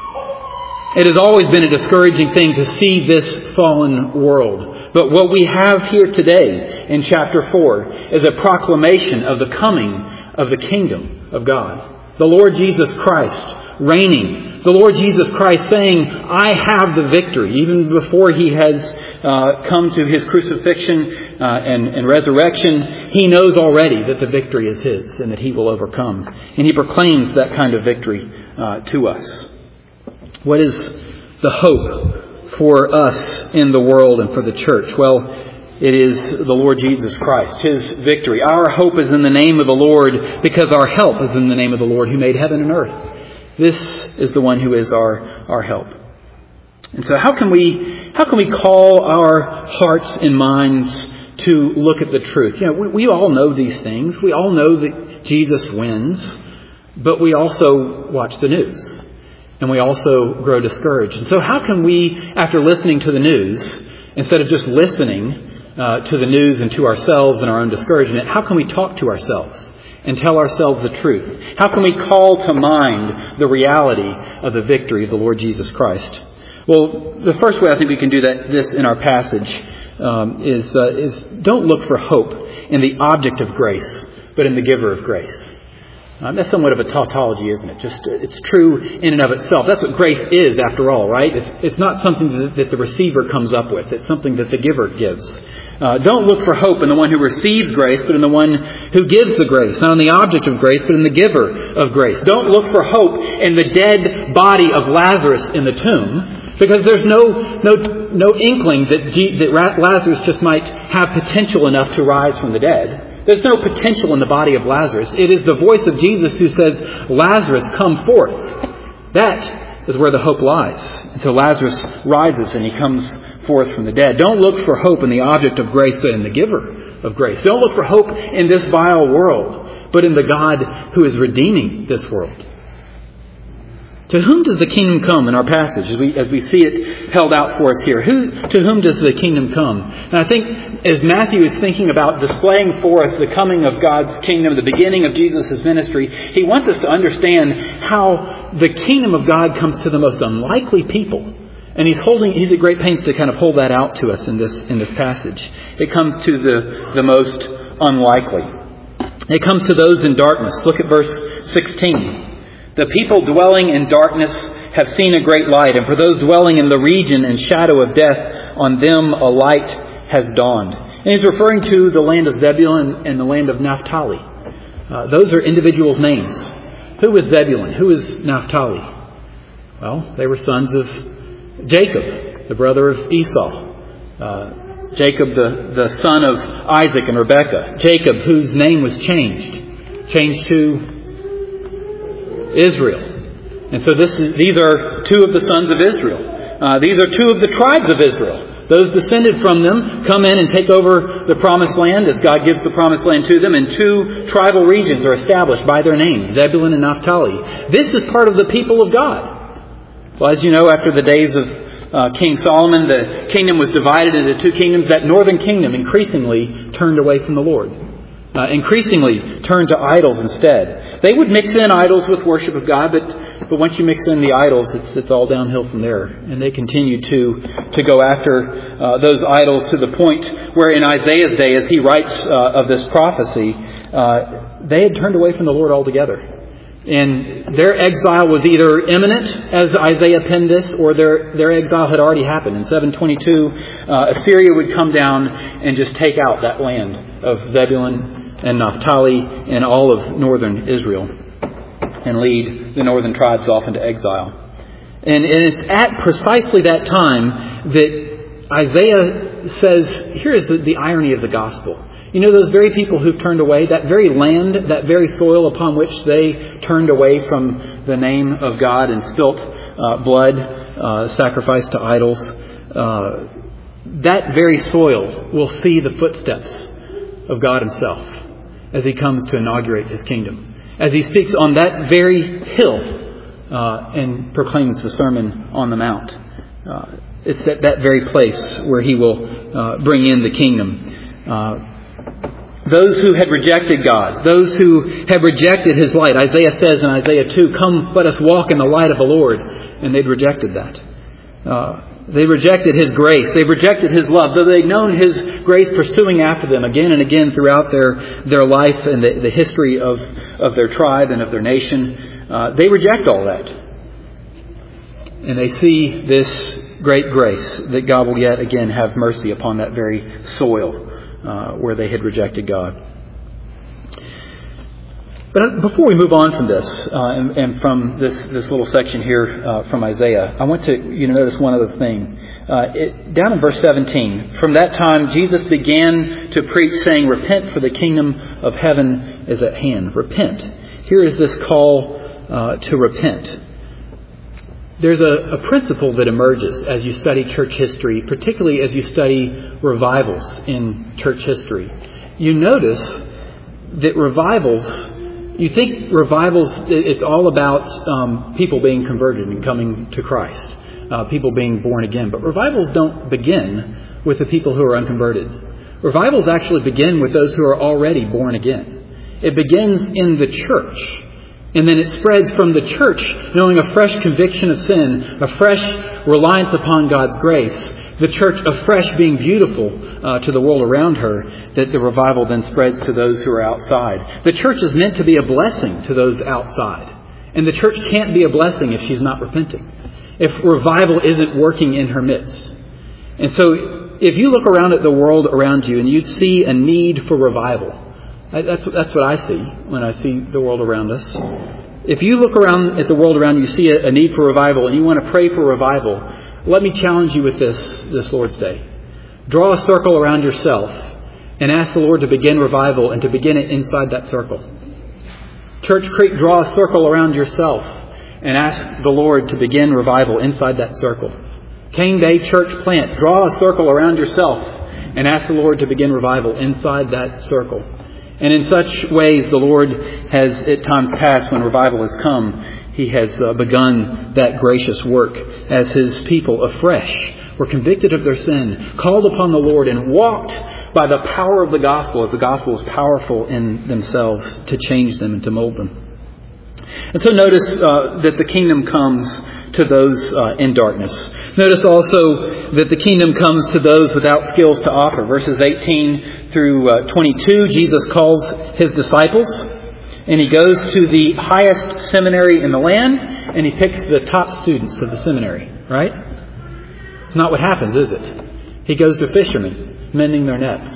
Speaker 3: It has always been a discouraging thing to see this fallen world. But what we have here today in chapter 4 is a proclamation of the coming of the kingdom of God. The Lord Jesus Christ reigning. The Lord Jesus Christ saying, I have the victory. Even before He has come to His crucifixion and resurrection, He knows already that the victory is His and that He will overcome. And He proclaims that kind of victory to us. What is the hope for us in the world and for the church? Well, it is the Lord Jesus Christ, His victory. Our hope is in the name of the Lord because our help is in the name of the Lord who made heaven and earth. This is the one who is our help. And so how can we call our hearts and minds to look at the truth? You know, we all know these things. We all know that Jesus wins, but we also watch the news. And we also grow discouraged. And so how can we, after listening to the news, instead of just listening to the news and to ourselves and our own discouragement, how can we talk to ourselves and tell ourselves the truth? How can we call to mind the reality of the victory of the Lord Jesus Christ? Well, the first way I think we can do this in our passage is don't look for hope in the object of grace, but in the giver of grace. That's somewhat of a tautology, isn't it? It's true in and of itself. That's what grace is, after all, right? It's not something that the receiver comes up with. It's something that the giver gives. Don't look for hope in the one who receives grace, but in the one who gives the grace. Not in the object of grace, but in the giver of grace. Don't look for hope in the dead body of Lazarus in the tomb, because there's no inkling that Lazarus just might have potential enough to rise from the dead. There's no potential in the body of Lazarus. It is the voice of Jesus who says, Lazarus, come forth. That is where the hope lies. And so Lazarus rises and he comes forth from the dead. Don't look for hope in the object of grace, but in the giver of grace. Don't look for hope in this vile world, but in the God who is redeeming this world. To whom does the kingdom come in our passage as we see it held out for us here? To whom does the kingdom come? And I think as Matthew is thinking about displaying for us the coming of God's kingdom, the beginning of Jesus' ministry, he wants us to understand how the kingdom of God comes to the most unlikely people. And he's at great pains to kind of hold that out to us in this passage. It comes to the most unlikely. It comes to those in darkness. Look at verse 16. The people dwelling in darkness have seen a great light, and for those dwelling in the region and shadow of death, on them a light has dawned. And he's referring to the land of Zebulun and the land of Naphtali. Those are individuals' names. Who is Zebulun? Who is Naphtali? Well, they were sons of Jacob, the brother of Esau. Jacob, the son of Isaac and Rebekah. Jacob, whose name was changed to Israel. And so these are two of the sons of Israel. These are two of the tribes of Israel. Those descended from them come in and take over the promised land as God gives the promised land to them, and 2 tribal regions are established by their names, Zebulun and Naphtali. This is part of the people of God. Well, as you know, after the days of King Solomon, the kingdom was divided into 2 kingdoms. That northern kingdom increasingly turned away from the Lord. Increasingly turned to idols instead. They would mix in idols with worship of God, but once you mix in the idols, it's all downhill from there. And they continue to go after those idols to the point where in Isaiah's day, as he writes of this prophecy, they had turned away from the Lord altogether. And their exile was either imminent, as Isaiah penned this, or their exile had already happened. In 722, Assyria would come down and just take out that land of Zebulun and Naphtali and all of northern Israel and lead the northern tribes off into exile. And it's at precisely that time that Isaiah says, here is the irony of the gospel. You know, those very people who've turned away, that very land, that very soil upon which they turned away from the name of God and spilt blood, sacrificed to idols, that very soil will see the footsteps of God Himself as He comes to inaugurate His kingdom. As He speaks on that very hill and proclaims the Sermon on the Mount. It's at that very place where He will bring in the kingdom. Those who had rejected God, those who had rejected His light. Isaiah says in Isaiah 2, "Come, let us walk in the light of the Lord." And they'd rejected that. They rejected His grace. They rejected His love. Though they'd known His grace pursuing after them again and again throughout their life and the history of their tribe and of their nation, they reject all that. And they see this great grace that God will yet again have mercy upon that very soil where they had rejected God. But before we move on from this, and from this little section here from Isaiah, I want to notice one other thing. Down in verse 17, from that time Jesus began to preach, saying, "Repent, for the kingdom of heaven is at hand." Repent. Here is this call to repent. There's a principle that emerges as you study church history, particularly as you study revivals in church history. You notice that you think revivals, it's all about people being converted and coming to Christ, people being born again. But revivals don't begin with the people who are unconverted. Revivals actually begin with those who are already born again. It begins in the church. And then it spreads from the church, knowing a fresh conviction of sin, a fresh reliance upon God's grace, the church afresh being beautiful to the world around her, that the revival then spreads to those who are outside. The church is meant to be a blessing to those outside. And the church can't be a blessing if she's not repenting, if revival isn't working in her midst. And so if you look around at the world around you and you see a need for revival, that's what I see when I see the world around us. If you look around at the world around you, you see a need for revival, and you want to pray for revival, let me challenge you with this Lord's Day. Draw a circle around yourself and ask the Lord to begin revival and to begin it inside that circle. Church Creek, draw a circle around yourself and ask the Lord to begin revival inside that circle. Cane Day Church Plant, draw a circle around yourself and ask the Lord to begin revival inside that circle. And in such ways, the Lord has, at times past, when revival has come, He has begun that gracious work as His people afresh were convicted of their sin, called upon the Lord, and walked by the power of the gospel, as the gospel is powerful in themselves to change them and to mold them. And so notice that the kingdom comes to those in darkness. Notice also that the kingdom comes to those without skills to offer. Verses 18 through 22, Jesus calls His disciples, and He goes to the highest seminary in the land, and He picks the top students of the seminary, right? It's not what happens, is it? He goes to fishermen, mending their nets.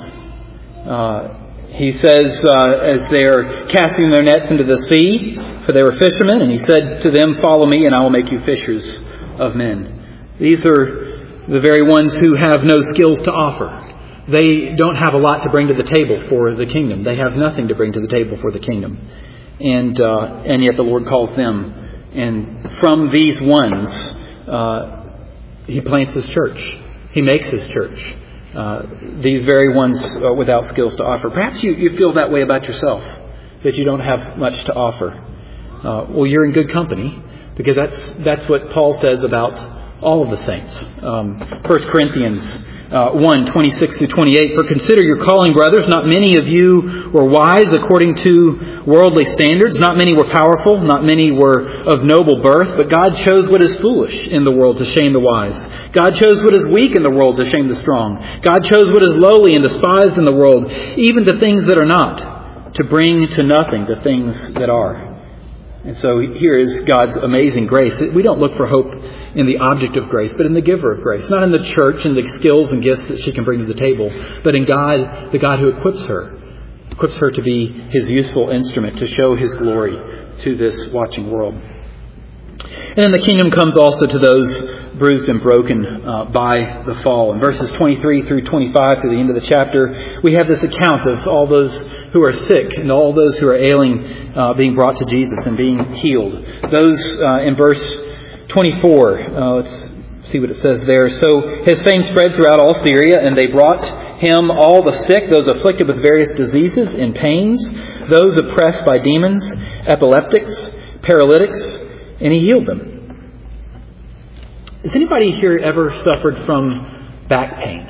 Speaker 3: He says, as they're casting their nets into the sea, for they were fishermen, and He said to them, "Follow me, and I will make you fishers of men." These are the very ones who have no skills to offer. They don't have a lot to bring to the table for the kingdom. They have nothing to bring to the table for the kingdom. And yet the Lord calls them. And from these ones, He plants His church. He makes His church. These very ones without skills to offer. Perhaps you feel that way about yourself, that you don't have much to offer. Well, you're in good company, because that's what Paul says about all of the saints. 1 Corinthians 1:26 through 28. For consider your calling, brothers. Not many of you were wise according to worldly standards. Not many were powerful. Not many were of noble birth. But God chose what is foolish in the world to shame the wise. God chose what is weak in the world to shame the strong. God chose what is lowly and despised in the world, even the things that are not, to bring to nothing the things that are. And so here is God's amazing grace. We don't look for hope in the object of grace, but in the giver of grace. Not in the church and the skills and gifts that she can bring to the table, but in God, the God who equips her to be His useful instrument to show His glory to this watching world. And then the kingdom comes also to those bruised and broken by the fall. In verses 23 through 25, to the end of the chapter, we have this account of all those who are sick and all those who are ailing being brought to Jesus and being healed. Those in verse 24, let's see what it says there. So His fame spread throughout all Syria, and they brought Him all the sick, those afflicted with various diseases and pains, those oppressed by demons, epileptics, paralytics, and He healed them. Has anybody here ever suffered from back pain?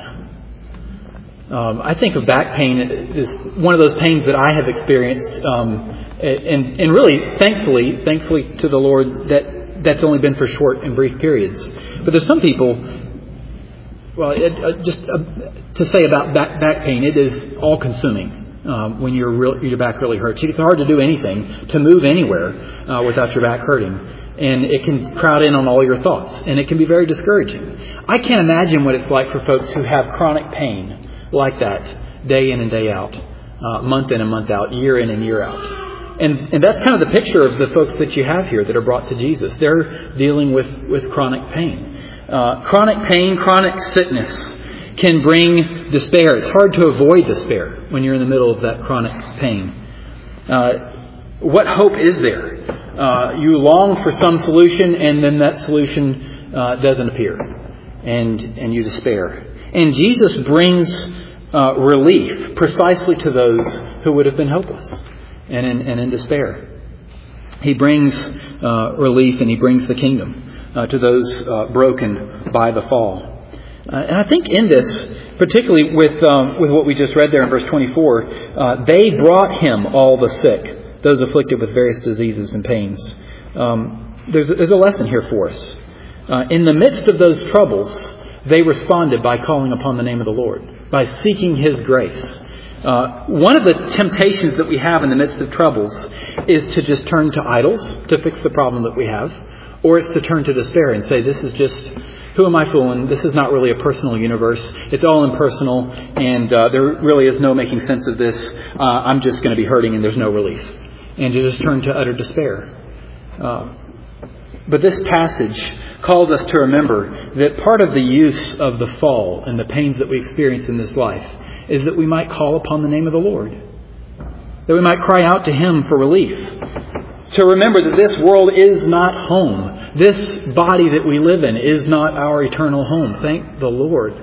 Speaker 3: I think of back pain as one of those pains that I have experienced, and really, thankfully to the Lord, that's only been for short and brief periods. But there's some people, to say about back pain, it is all-consuming. When your back really hurts, it's hard to do anything, to move anywhere without your back hurting. And it can crowd in on all your thoughts. And it can be very discouraging. I can't imagine what it's like for folks who have chronic pain like that, day in and day out, month in and month out, year in and year out. And that's kind of the picture of the folks that you have here that are brought to Jesus. They're dealing with chronic pain. Chronic pain, chronic sickness can bring despair. It's hard to avoid despair when you're in the middle of that chronic pain. What hope is there? You long for some solution, and then that solution doesn't appear, and you despair. And Jesus brings relief precisely to those who would have been hopeless and in despair. He brings relief, and He brings the kingdom to those broken by the fall. And I think in this, particularly with what we just read there in verse 24, they brought Him all the sick, those afflicted with various diseases and pains. There's a lesson here for us. In the midst of those troubles, they responded by calling upon the name of the Lord, by seeking His grace. One of the temptations that we have in the midst of troubles is to just turn to idols to fix the problem that we have, or it's to turn to despair and say, this is just, who am I fooling? This is not really a personal universe. It's all impersonal, and there really is no making sense of this. I'm just going to be hurting, and there's no relief. And to just turn to utter despair. But this passage calls us to remember that part of the use of the fall and the pains that we experience in this life is that we might call upon the name of the Lord. That we might cry out to Him for relief. To remember that this world is not home. This body that we live in is not our eternal home. Thank the Lord.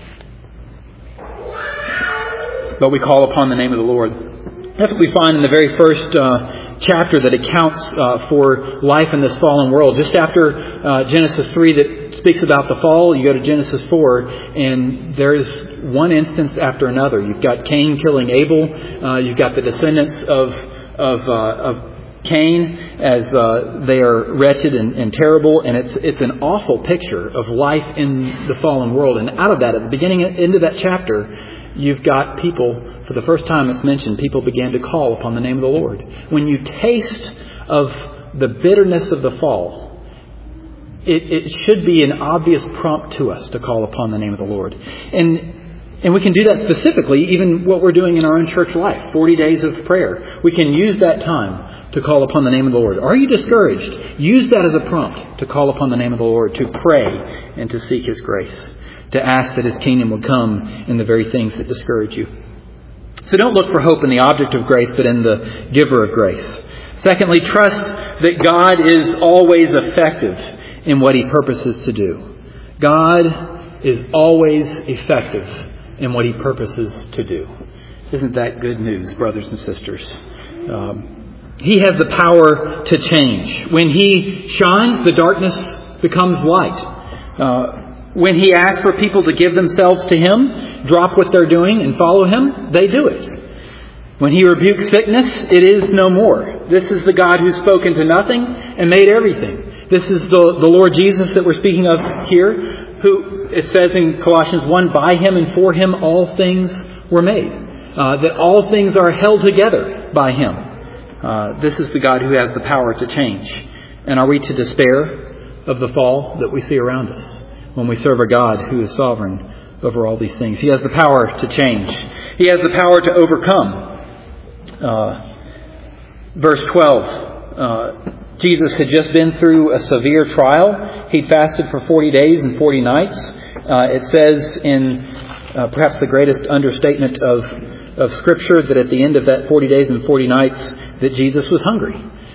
Speaker 3: But we call upon the name of the Lord. That's what we find in the very first chapter that accounts for life in this fallen world. Just after Genesis 3 that speaks about the fall, you go to Genesis 4, and there's one instance after another. You've got Cain killing Abel. You've got the descendants of Cain as they are wretched and terrible, and it's an awful picture of life in the fallen world. And out of that, at the beginning into that chapter, you've got people. For the first time it's mentioned, people began to call upon the name of the Lord. When you taste of the bitterness of the fall, it should be an obvious prompt to us to call upon the name of the Lord. And we can do that specifically, even what we're doing in our own church life, 40 days of prayer. We can use that time to call upon the name of the Lord. Are you discouraged? Use that as a prompt to call upon the name of the Lord, to pray and to seek His grace, to ask that His kingdom would come in the very things that discourage you. So don't look for hope in the object of grace, but in the giver of grace. Secondly, trust that God is always effective in what He purposes to do. God is always effective in what He purposes to do. Isn't that good news, brothers and sisters? He has the power to change. When He shines, the darkness becomes light. When He asks for people to give themselves to Him, drop what they're doing and follow Him, they do it. When He rebukes sickness, it is no more. This is the God who spoke into nothing and made everything. This is the Lord Jesus that we're speaking of here, who, it says in Colossians 1, by Him and for Him all things were made. That all things are held together by Him. This is the God who has the power to change. And are we to despair of the fall that we see around us when we serve a God who is sovereign over all these things? He has the power to change. He has the power to overcome. Verse 12, Jesus had just been through a severe trial. He fasted for 40 days and 40 nights. It says in perhaps the greatest understatement of Scripture that at the end of that 40 days and 40 nights that Jesus was hungry.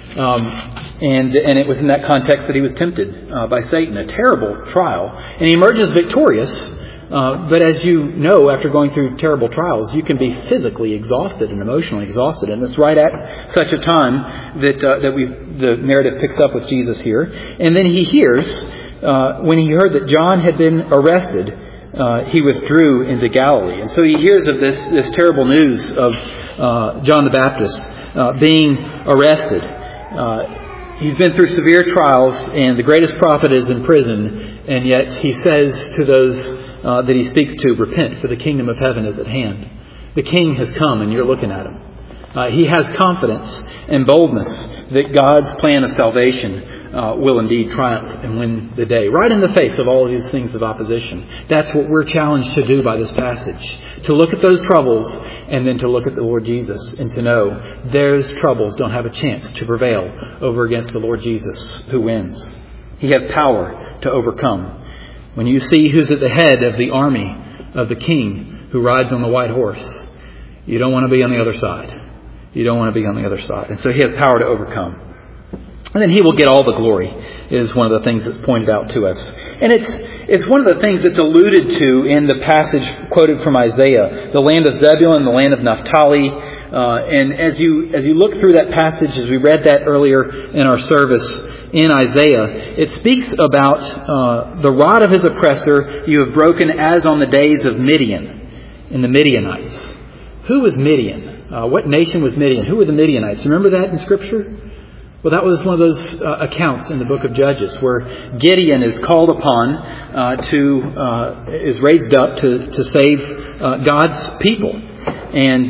Speaker 3: And it was in that context that He was tempted by Satan. A terrible trial. And He emerges victorious. But as you know, after going through terrible trials, you can be physically exhausted and emotionally exhausted. And it's right at such a time that the narrative picks up with Jesus here. And then He hears, when He heard that John had been arrested, He withdrew into Galilee. And so He hears of this terrible news of John the Baptist being arrested. He's been through severe trials, and the greatest prophet is in prison. And yet He says to those that He speaks to, repent, for the kingdom of heaven is at hand. The King has come, and you're looking at Him. He has confidence and boldness that God's plan of salvation will indeed triumph and win the day. Right in the face of all of these things of opposition. That's what we're challenged to do by this passage. To look at those troubles and then to look at the Lord Jesus and to know those troubles don't have a chance to prevail over against the Lord Jesus who wins. He has power to overcome. When you see who's at the head of the army of the King who rides on the white horse, you don't want to be on the other side. You don't want to be on the other side. And so He has power to overcome. And then He will get all the glory, is one of the things that's pointed out to us. And it's one of the things that's alluded to in the passage quoted from Isaiah, the land of Zebulun, the land of Naphtali. And as you look through that passage, as we read that earlier in our service in Isaiah, it speaks about the rod of His oppressor you have broken as on the days of Midian and the Midianites. Who was Midian? What nation was Midian? Who were the Midianites? Remember that in Scripture? Well, that was one of those accounts in the book of Judges where Gideon is called upon is raised up to save God's people. And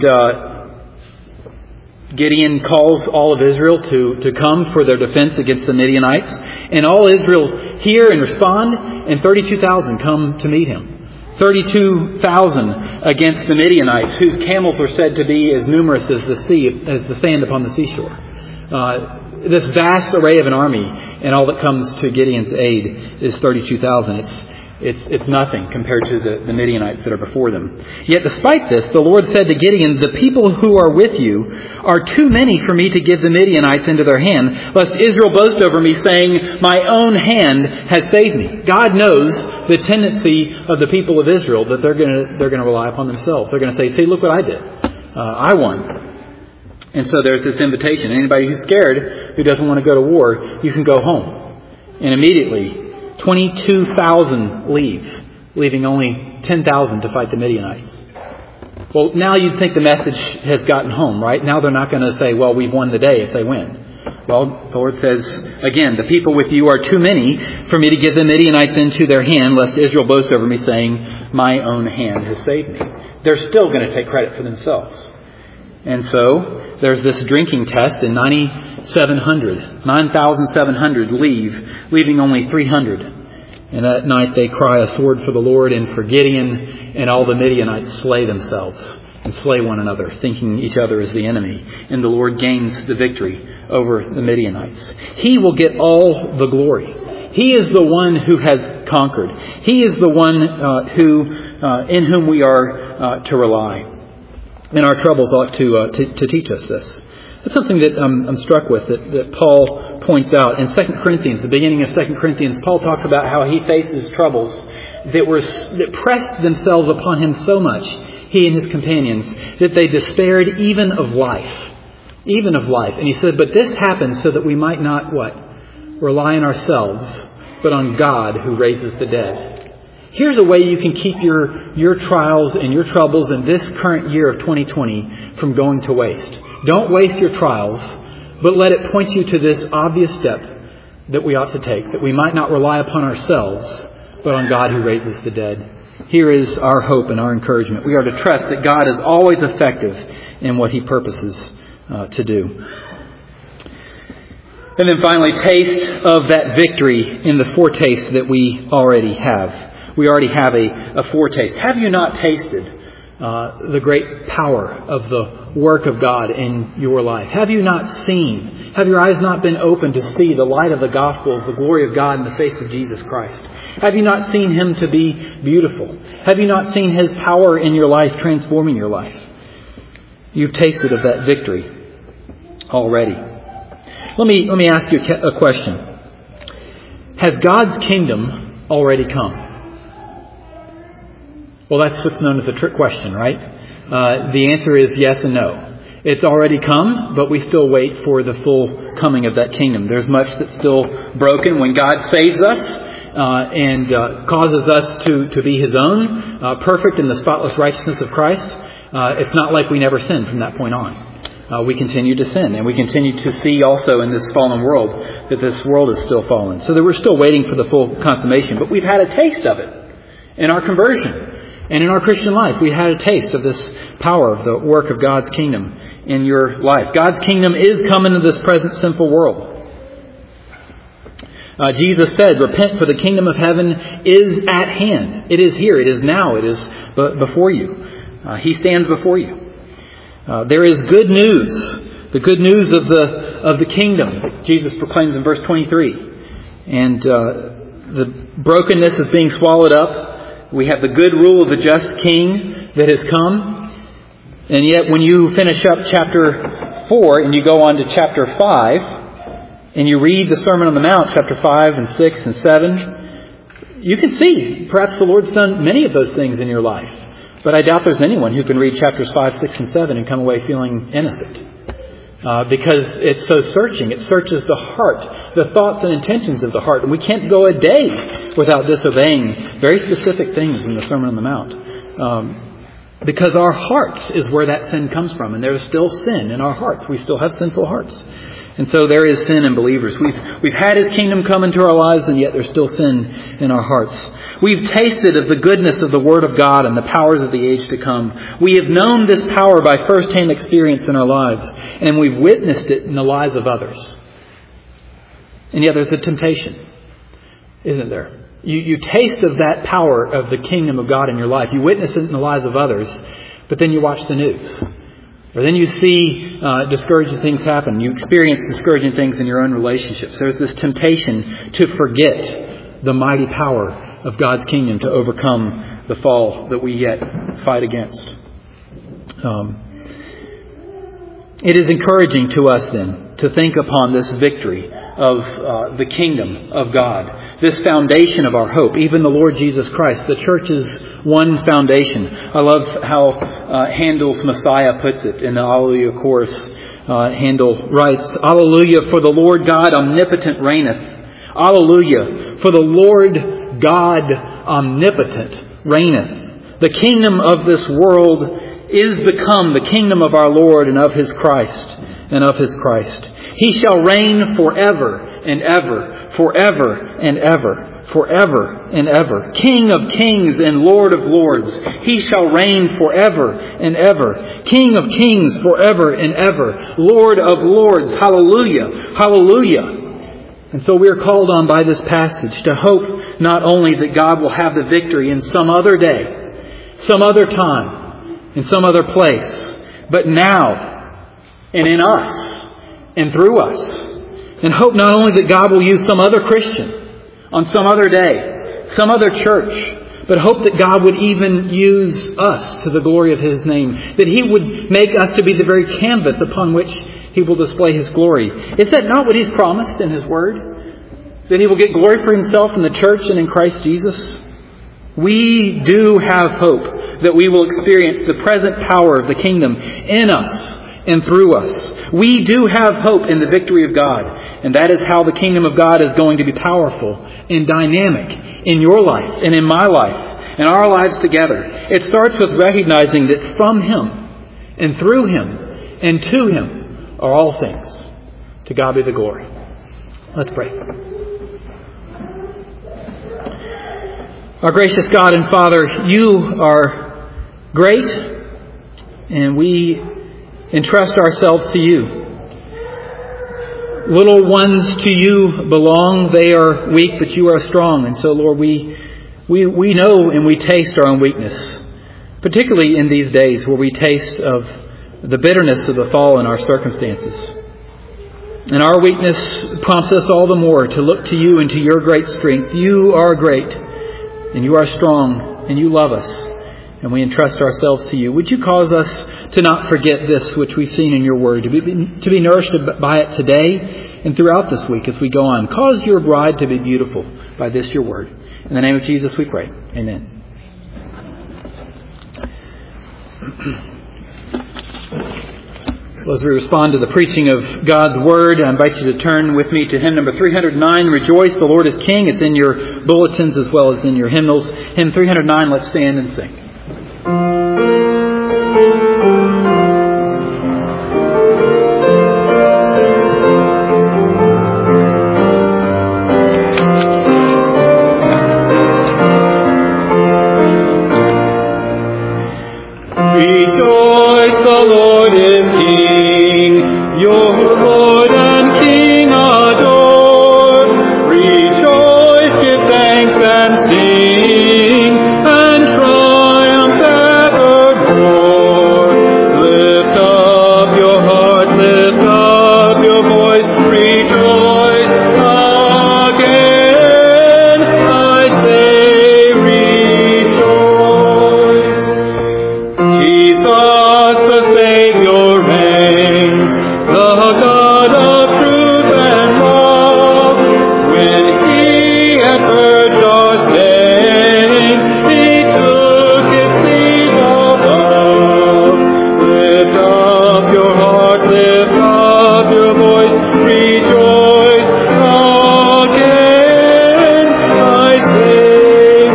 Speaker 3: Gideon calls all of Israel to come for their defense against the Midianites. And all Israel hear and respond, and 32,000 come to meet him. 32,000 against the Midianites, whose camels are said to be as numerous as the sand upon the seashore. This vast array of an army, and all that comes to Gideon's aid is 32,000. It's nothing compared to the Midianites that are before them. Yet despite this, the Lord said to Gideon, the people who are with you are too many for me to give the Midianites into their hand, lest Israel boast over me, saying, my own hand has saved me. God knows the tendency of the people of Israel that they're going to rely upon themselves. They're going to say, see, look what I did. I won. And so there's this invitation. Anybody who's scared, who doesn't want to go to war, you can go home. And immediately, 22,000 leave, leaving only 10,000 to fight the Midianites. Well, now you'd think the message has gotten home, right? Now they're not going to say, well, we've won the day if they win. Well, the Lord says, again, the people with you are too many for me to give the Midianites into their hand, lest Israel boast over me, saying, my own hand has saved me. They're still going to take credit for themselves. And so there's this drinking test, and 9,700 leaving only 300. And that night they cry a sword for the Lord and for Gideon, and all the Midianites slay themselves and slay one another, thinking each other is the enemy. And the Lord gains the victory over the Midianites. He will get all the glory. He is the one who has conquered. He is the one in whom we are to rely. And our troubles ought to teach us this. That's something that I'm struck with that Paul points out in 2 Corinthians. The beginning of 2 Corinthians, Paul talks about how he faces troubles that pressed themselves upon him so much, he and his companions, that they despaired even of life. Even of life. And he said, but this happened so that we might not, what? Rely on ourselves, but on God who raises the dead. Here's a way you can keep your trials and your troubles in this current year of 2020 from going to waste. Don't waste your trials, but let it point you to this obvious step that we ought to take, that we might not rely upon ourselves, but on God who raises the dead. Here is our hope and our encouragement. We are to trust that God is always effective in what He purposes to do. And then finally, taste of that victory in the foretaste that we already have. We already have a foretaste. Have you not tasted the great power of the work of God in your life? Have you not seen? Have your eyes not been open to see the light of the gospel, of the glory of God in the face of Jesus Christ? Have you not seen Him to be beautiful? Have you not seen His power in your life, transforming your life? You've tasted of that victory already. Let me ask you a question. Has God's kingdom already come? Well, that's what's known as a trick question, right? The answer is yes and no. It's already come, but we still wait for the full coming of that kingdom. There's much that's still broken. When God saves us and causes us to be His own, perfect in the spotless righteousness of Christ, it's not like we never sinned from that point on. We continue to sin, and we continue to see also in this fallen world that this world is still fallen. So that we're still waiting for the full consummation. But we've had a taste of it in our conversion. And in our Christian life, we had a taste of this power of the work of God's kingdom in your life. God's kingdom is coming to this present sinful world. Jesus said, repent, for the kingdom of heaven is at hand. It is here. It is now. It is before you. He stands before you. There is good news. The good news of the kingdom. Jesus proclaims in verse 23. And the brokenness is being swallowed up. We have the good rule of the just king that has come. And yet when you finish up chapter 4 and you go on to chapter 5 and you read the Sermon on the Mount, chapter 5 and 6 and 7, you can see perhaps the Lord's done many of those things in your life. But I doubt there's anyone who can read chapters 5, 6 and 7 and come away feeling innocent. Because it's so searching. It searches the heart, the thoughts and intentions of the heart. And we can't go a day without disobeying very specific things in the Sermon on the Mount. Because our hearts is where that sin comes from. And there's still sin in our hearts. We still have sinful hearts. And so there is sin in believers. We've had His kingdom come into our lives, and yet there's still sin in our hearts. We've tasted of the goodness of the Word of God and the powers of the age to come. We have known this power by first-hand experience in our lives, and we've witnessed it in the lives of others. And yet there's a temptation, isn't there? You taste of that power of the kingdom of God in your life. You witness it in the lives of others, but then you watch the news. Or then you see discouraging things happen. You experience discouraging things in your own relationships. There's this temptation to forget the mighty power of God's kingdom to overcome the fall that we yet fight against. It is encouraging to us then to think upon this victory of the kingdom of God. This foundation of our hope, even the Lord Jesus Christ. The church's one foundation. I love how Handel's Messiah puts it in the Alleluia chorus. Handel writes, Alleluia, for the Lord God omnipotent reigneth. Alleluia, for the Lord God omnipotent reigneth. The kingdom of this world is become the kingdom of our Lord and of His Christ and of His Christ. He shall reign forever and ever, forever and ever, forever and ever. King of kings and Lord of lords. He shall reign forever and ever. King of kings forever and ever. Lord of lords. Hallelujah. Hallelujah. And so we are called on by this passage to hope not only that God will have the victory in some other day, some other time, in some other place, but now and in us and through us. And hope not only that God will use some other Christian on some other day, some other church, but hope that God would even use us to the glory of His name. That He would make us to be the very canvas upon which He will display His glory. Is that not what He's promised in His Word? That He will get glory for Himself in the church and in Christ Jesus? We do have hope that we will experience the present power of the kingdom in us and through us. We do have hope in the victory of God. And that is how the kingdom of God is going to be powerful and dynamic in your life and in my life and our lives together. It starts with recognizing that from Him and through Him and to Him are all things. To God be the glory. Let's pray. Our gracious God and Father, You are great, and we entrust ourselves to You. Little ones to You belong. They are weak, but You are strong. And so, Lord, we know and we taste our own weakness, particularly in these days where we taste of the bitterness of the fall in our circumstances. And our weakness prompts us all the more to look to You and to Your great strength. You are great, and You are strong, and You love us, and we entrust ourselves to You. Would You cause us to not forget this which we've seen in Your Word, to be nourished by it today and throughout this week as we go on. Cause Your bride to be beautiful by this Your Word. In the name of Jesus we pray. Amen. Well, as we respond to the preaching of God's Word, I invite you to turn with me to hymn number 309, Rejoice, the Lord is King. It's in your bulletins as well as in your hymnals. Hymn 309, let's stand and sing.
Speaker 4: Rejoice, the Lord is King, your Lord and King adore. Rejoice, give thanks and sing, and triumph evermore. Lift up your heart, lift up your voice, rejoice again, I say rejoice. Jesus the Savior reigns, the God of truth and love. When He had purged our stains, He took His seat above. Lift up your heart, lift up your voice, rejoice again, I say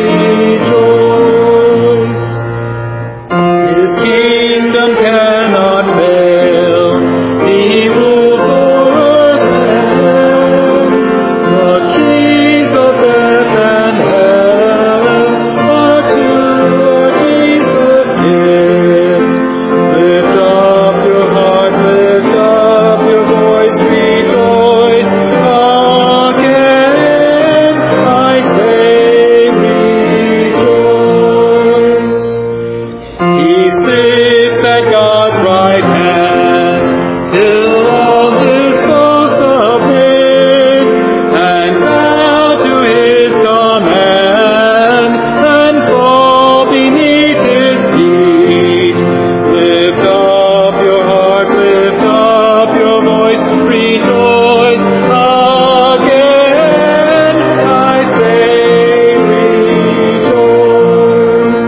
Speaker 4: rejoice. His kingdom cannot fail. He rules over earth and hell. The keys of death and hell are to Jesus given. Lift up your heart, lift up your voice, rejoice again, I say rejoice. He sits at God's right hand till all His foes submit and bow to His command and fall beneath His feet. Lift up your heart, lift up your voice, rejoice again, I say rejoice.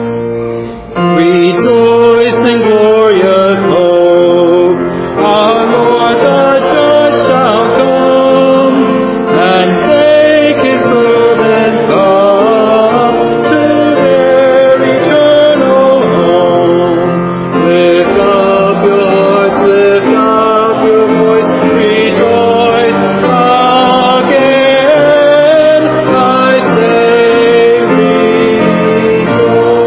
Speaker 4: Rejoice in glorious hope, our Lord the Judge shall come, and take His servants up to their eternal home. Lift up your hearts, lift up your voice, rejoice again, I say rejoice.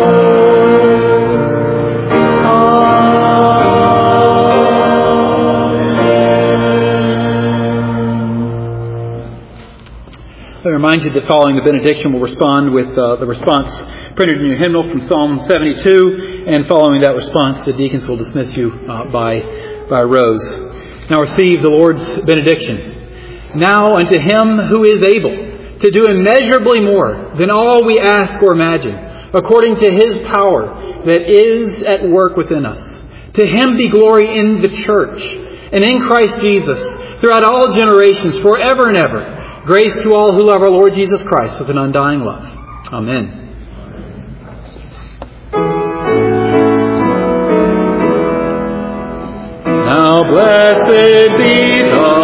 Speaker 3: I remind you that following the benediction, we'll respond with the response printed in your hymnal from Psalm 72, and following that response, the deacons will dismiss you by rows. Now receive the Lord's benediction. Now unto Him who is able to do immeasurably more than all we ask or imagine, according to His power that is at work within us. To Him be glory in the church and in Christ Jesus throughout all generations, forever and ever. Grace to all who love our Lord Jesus Christ with an undying love. Amen.
Speaker 4: Now blessed be the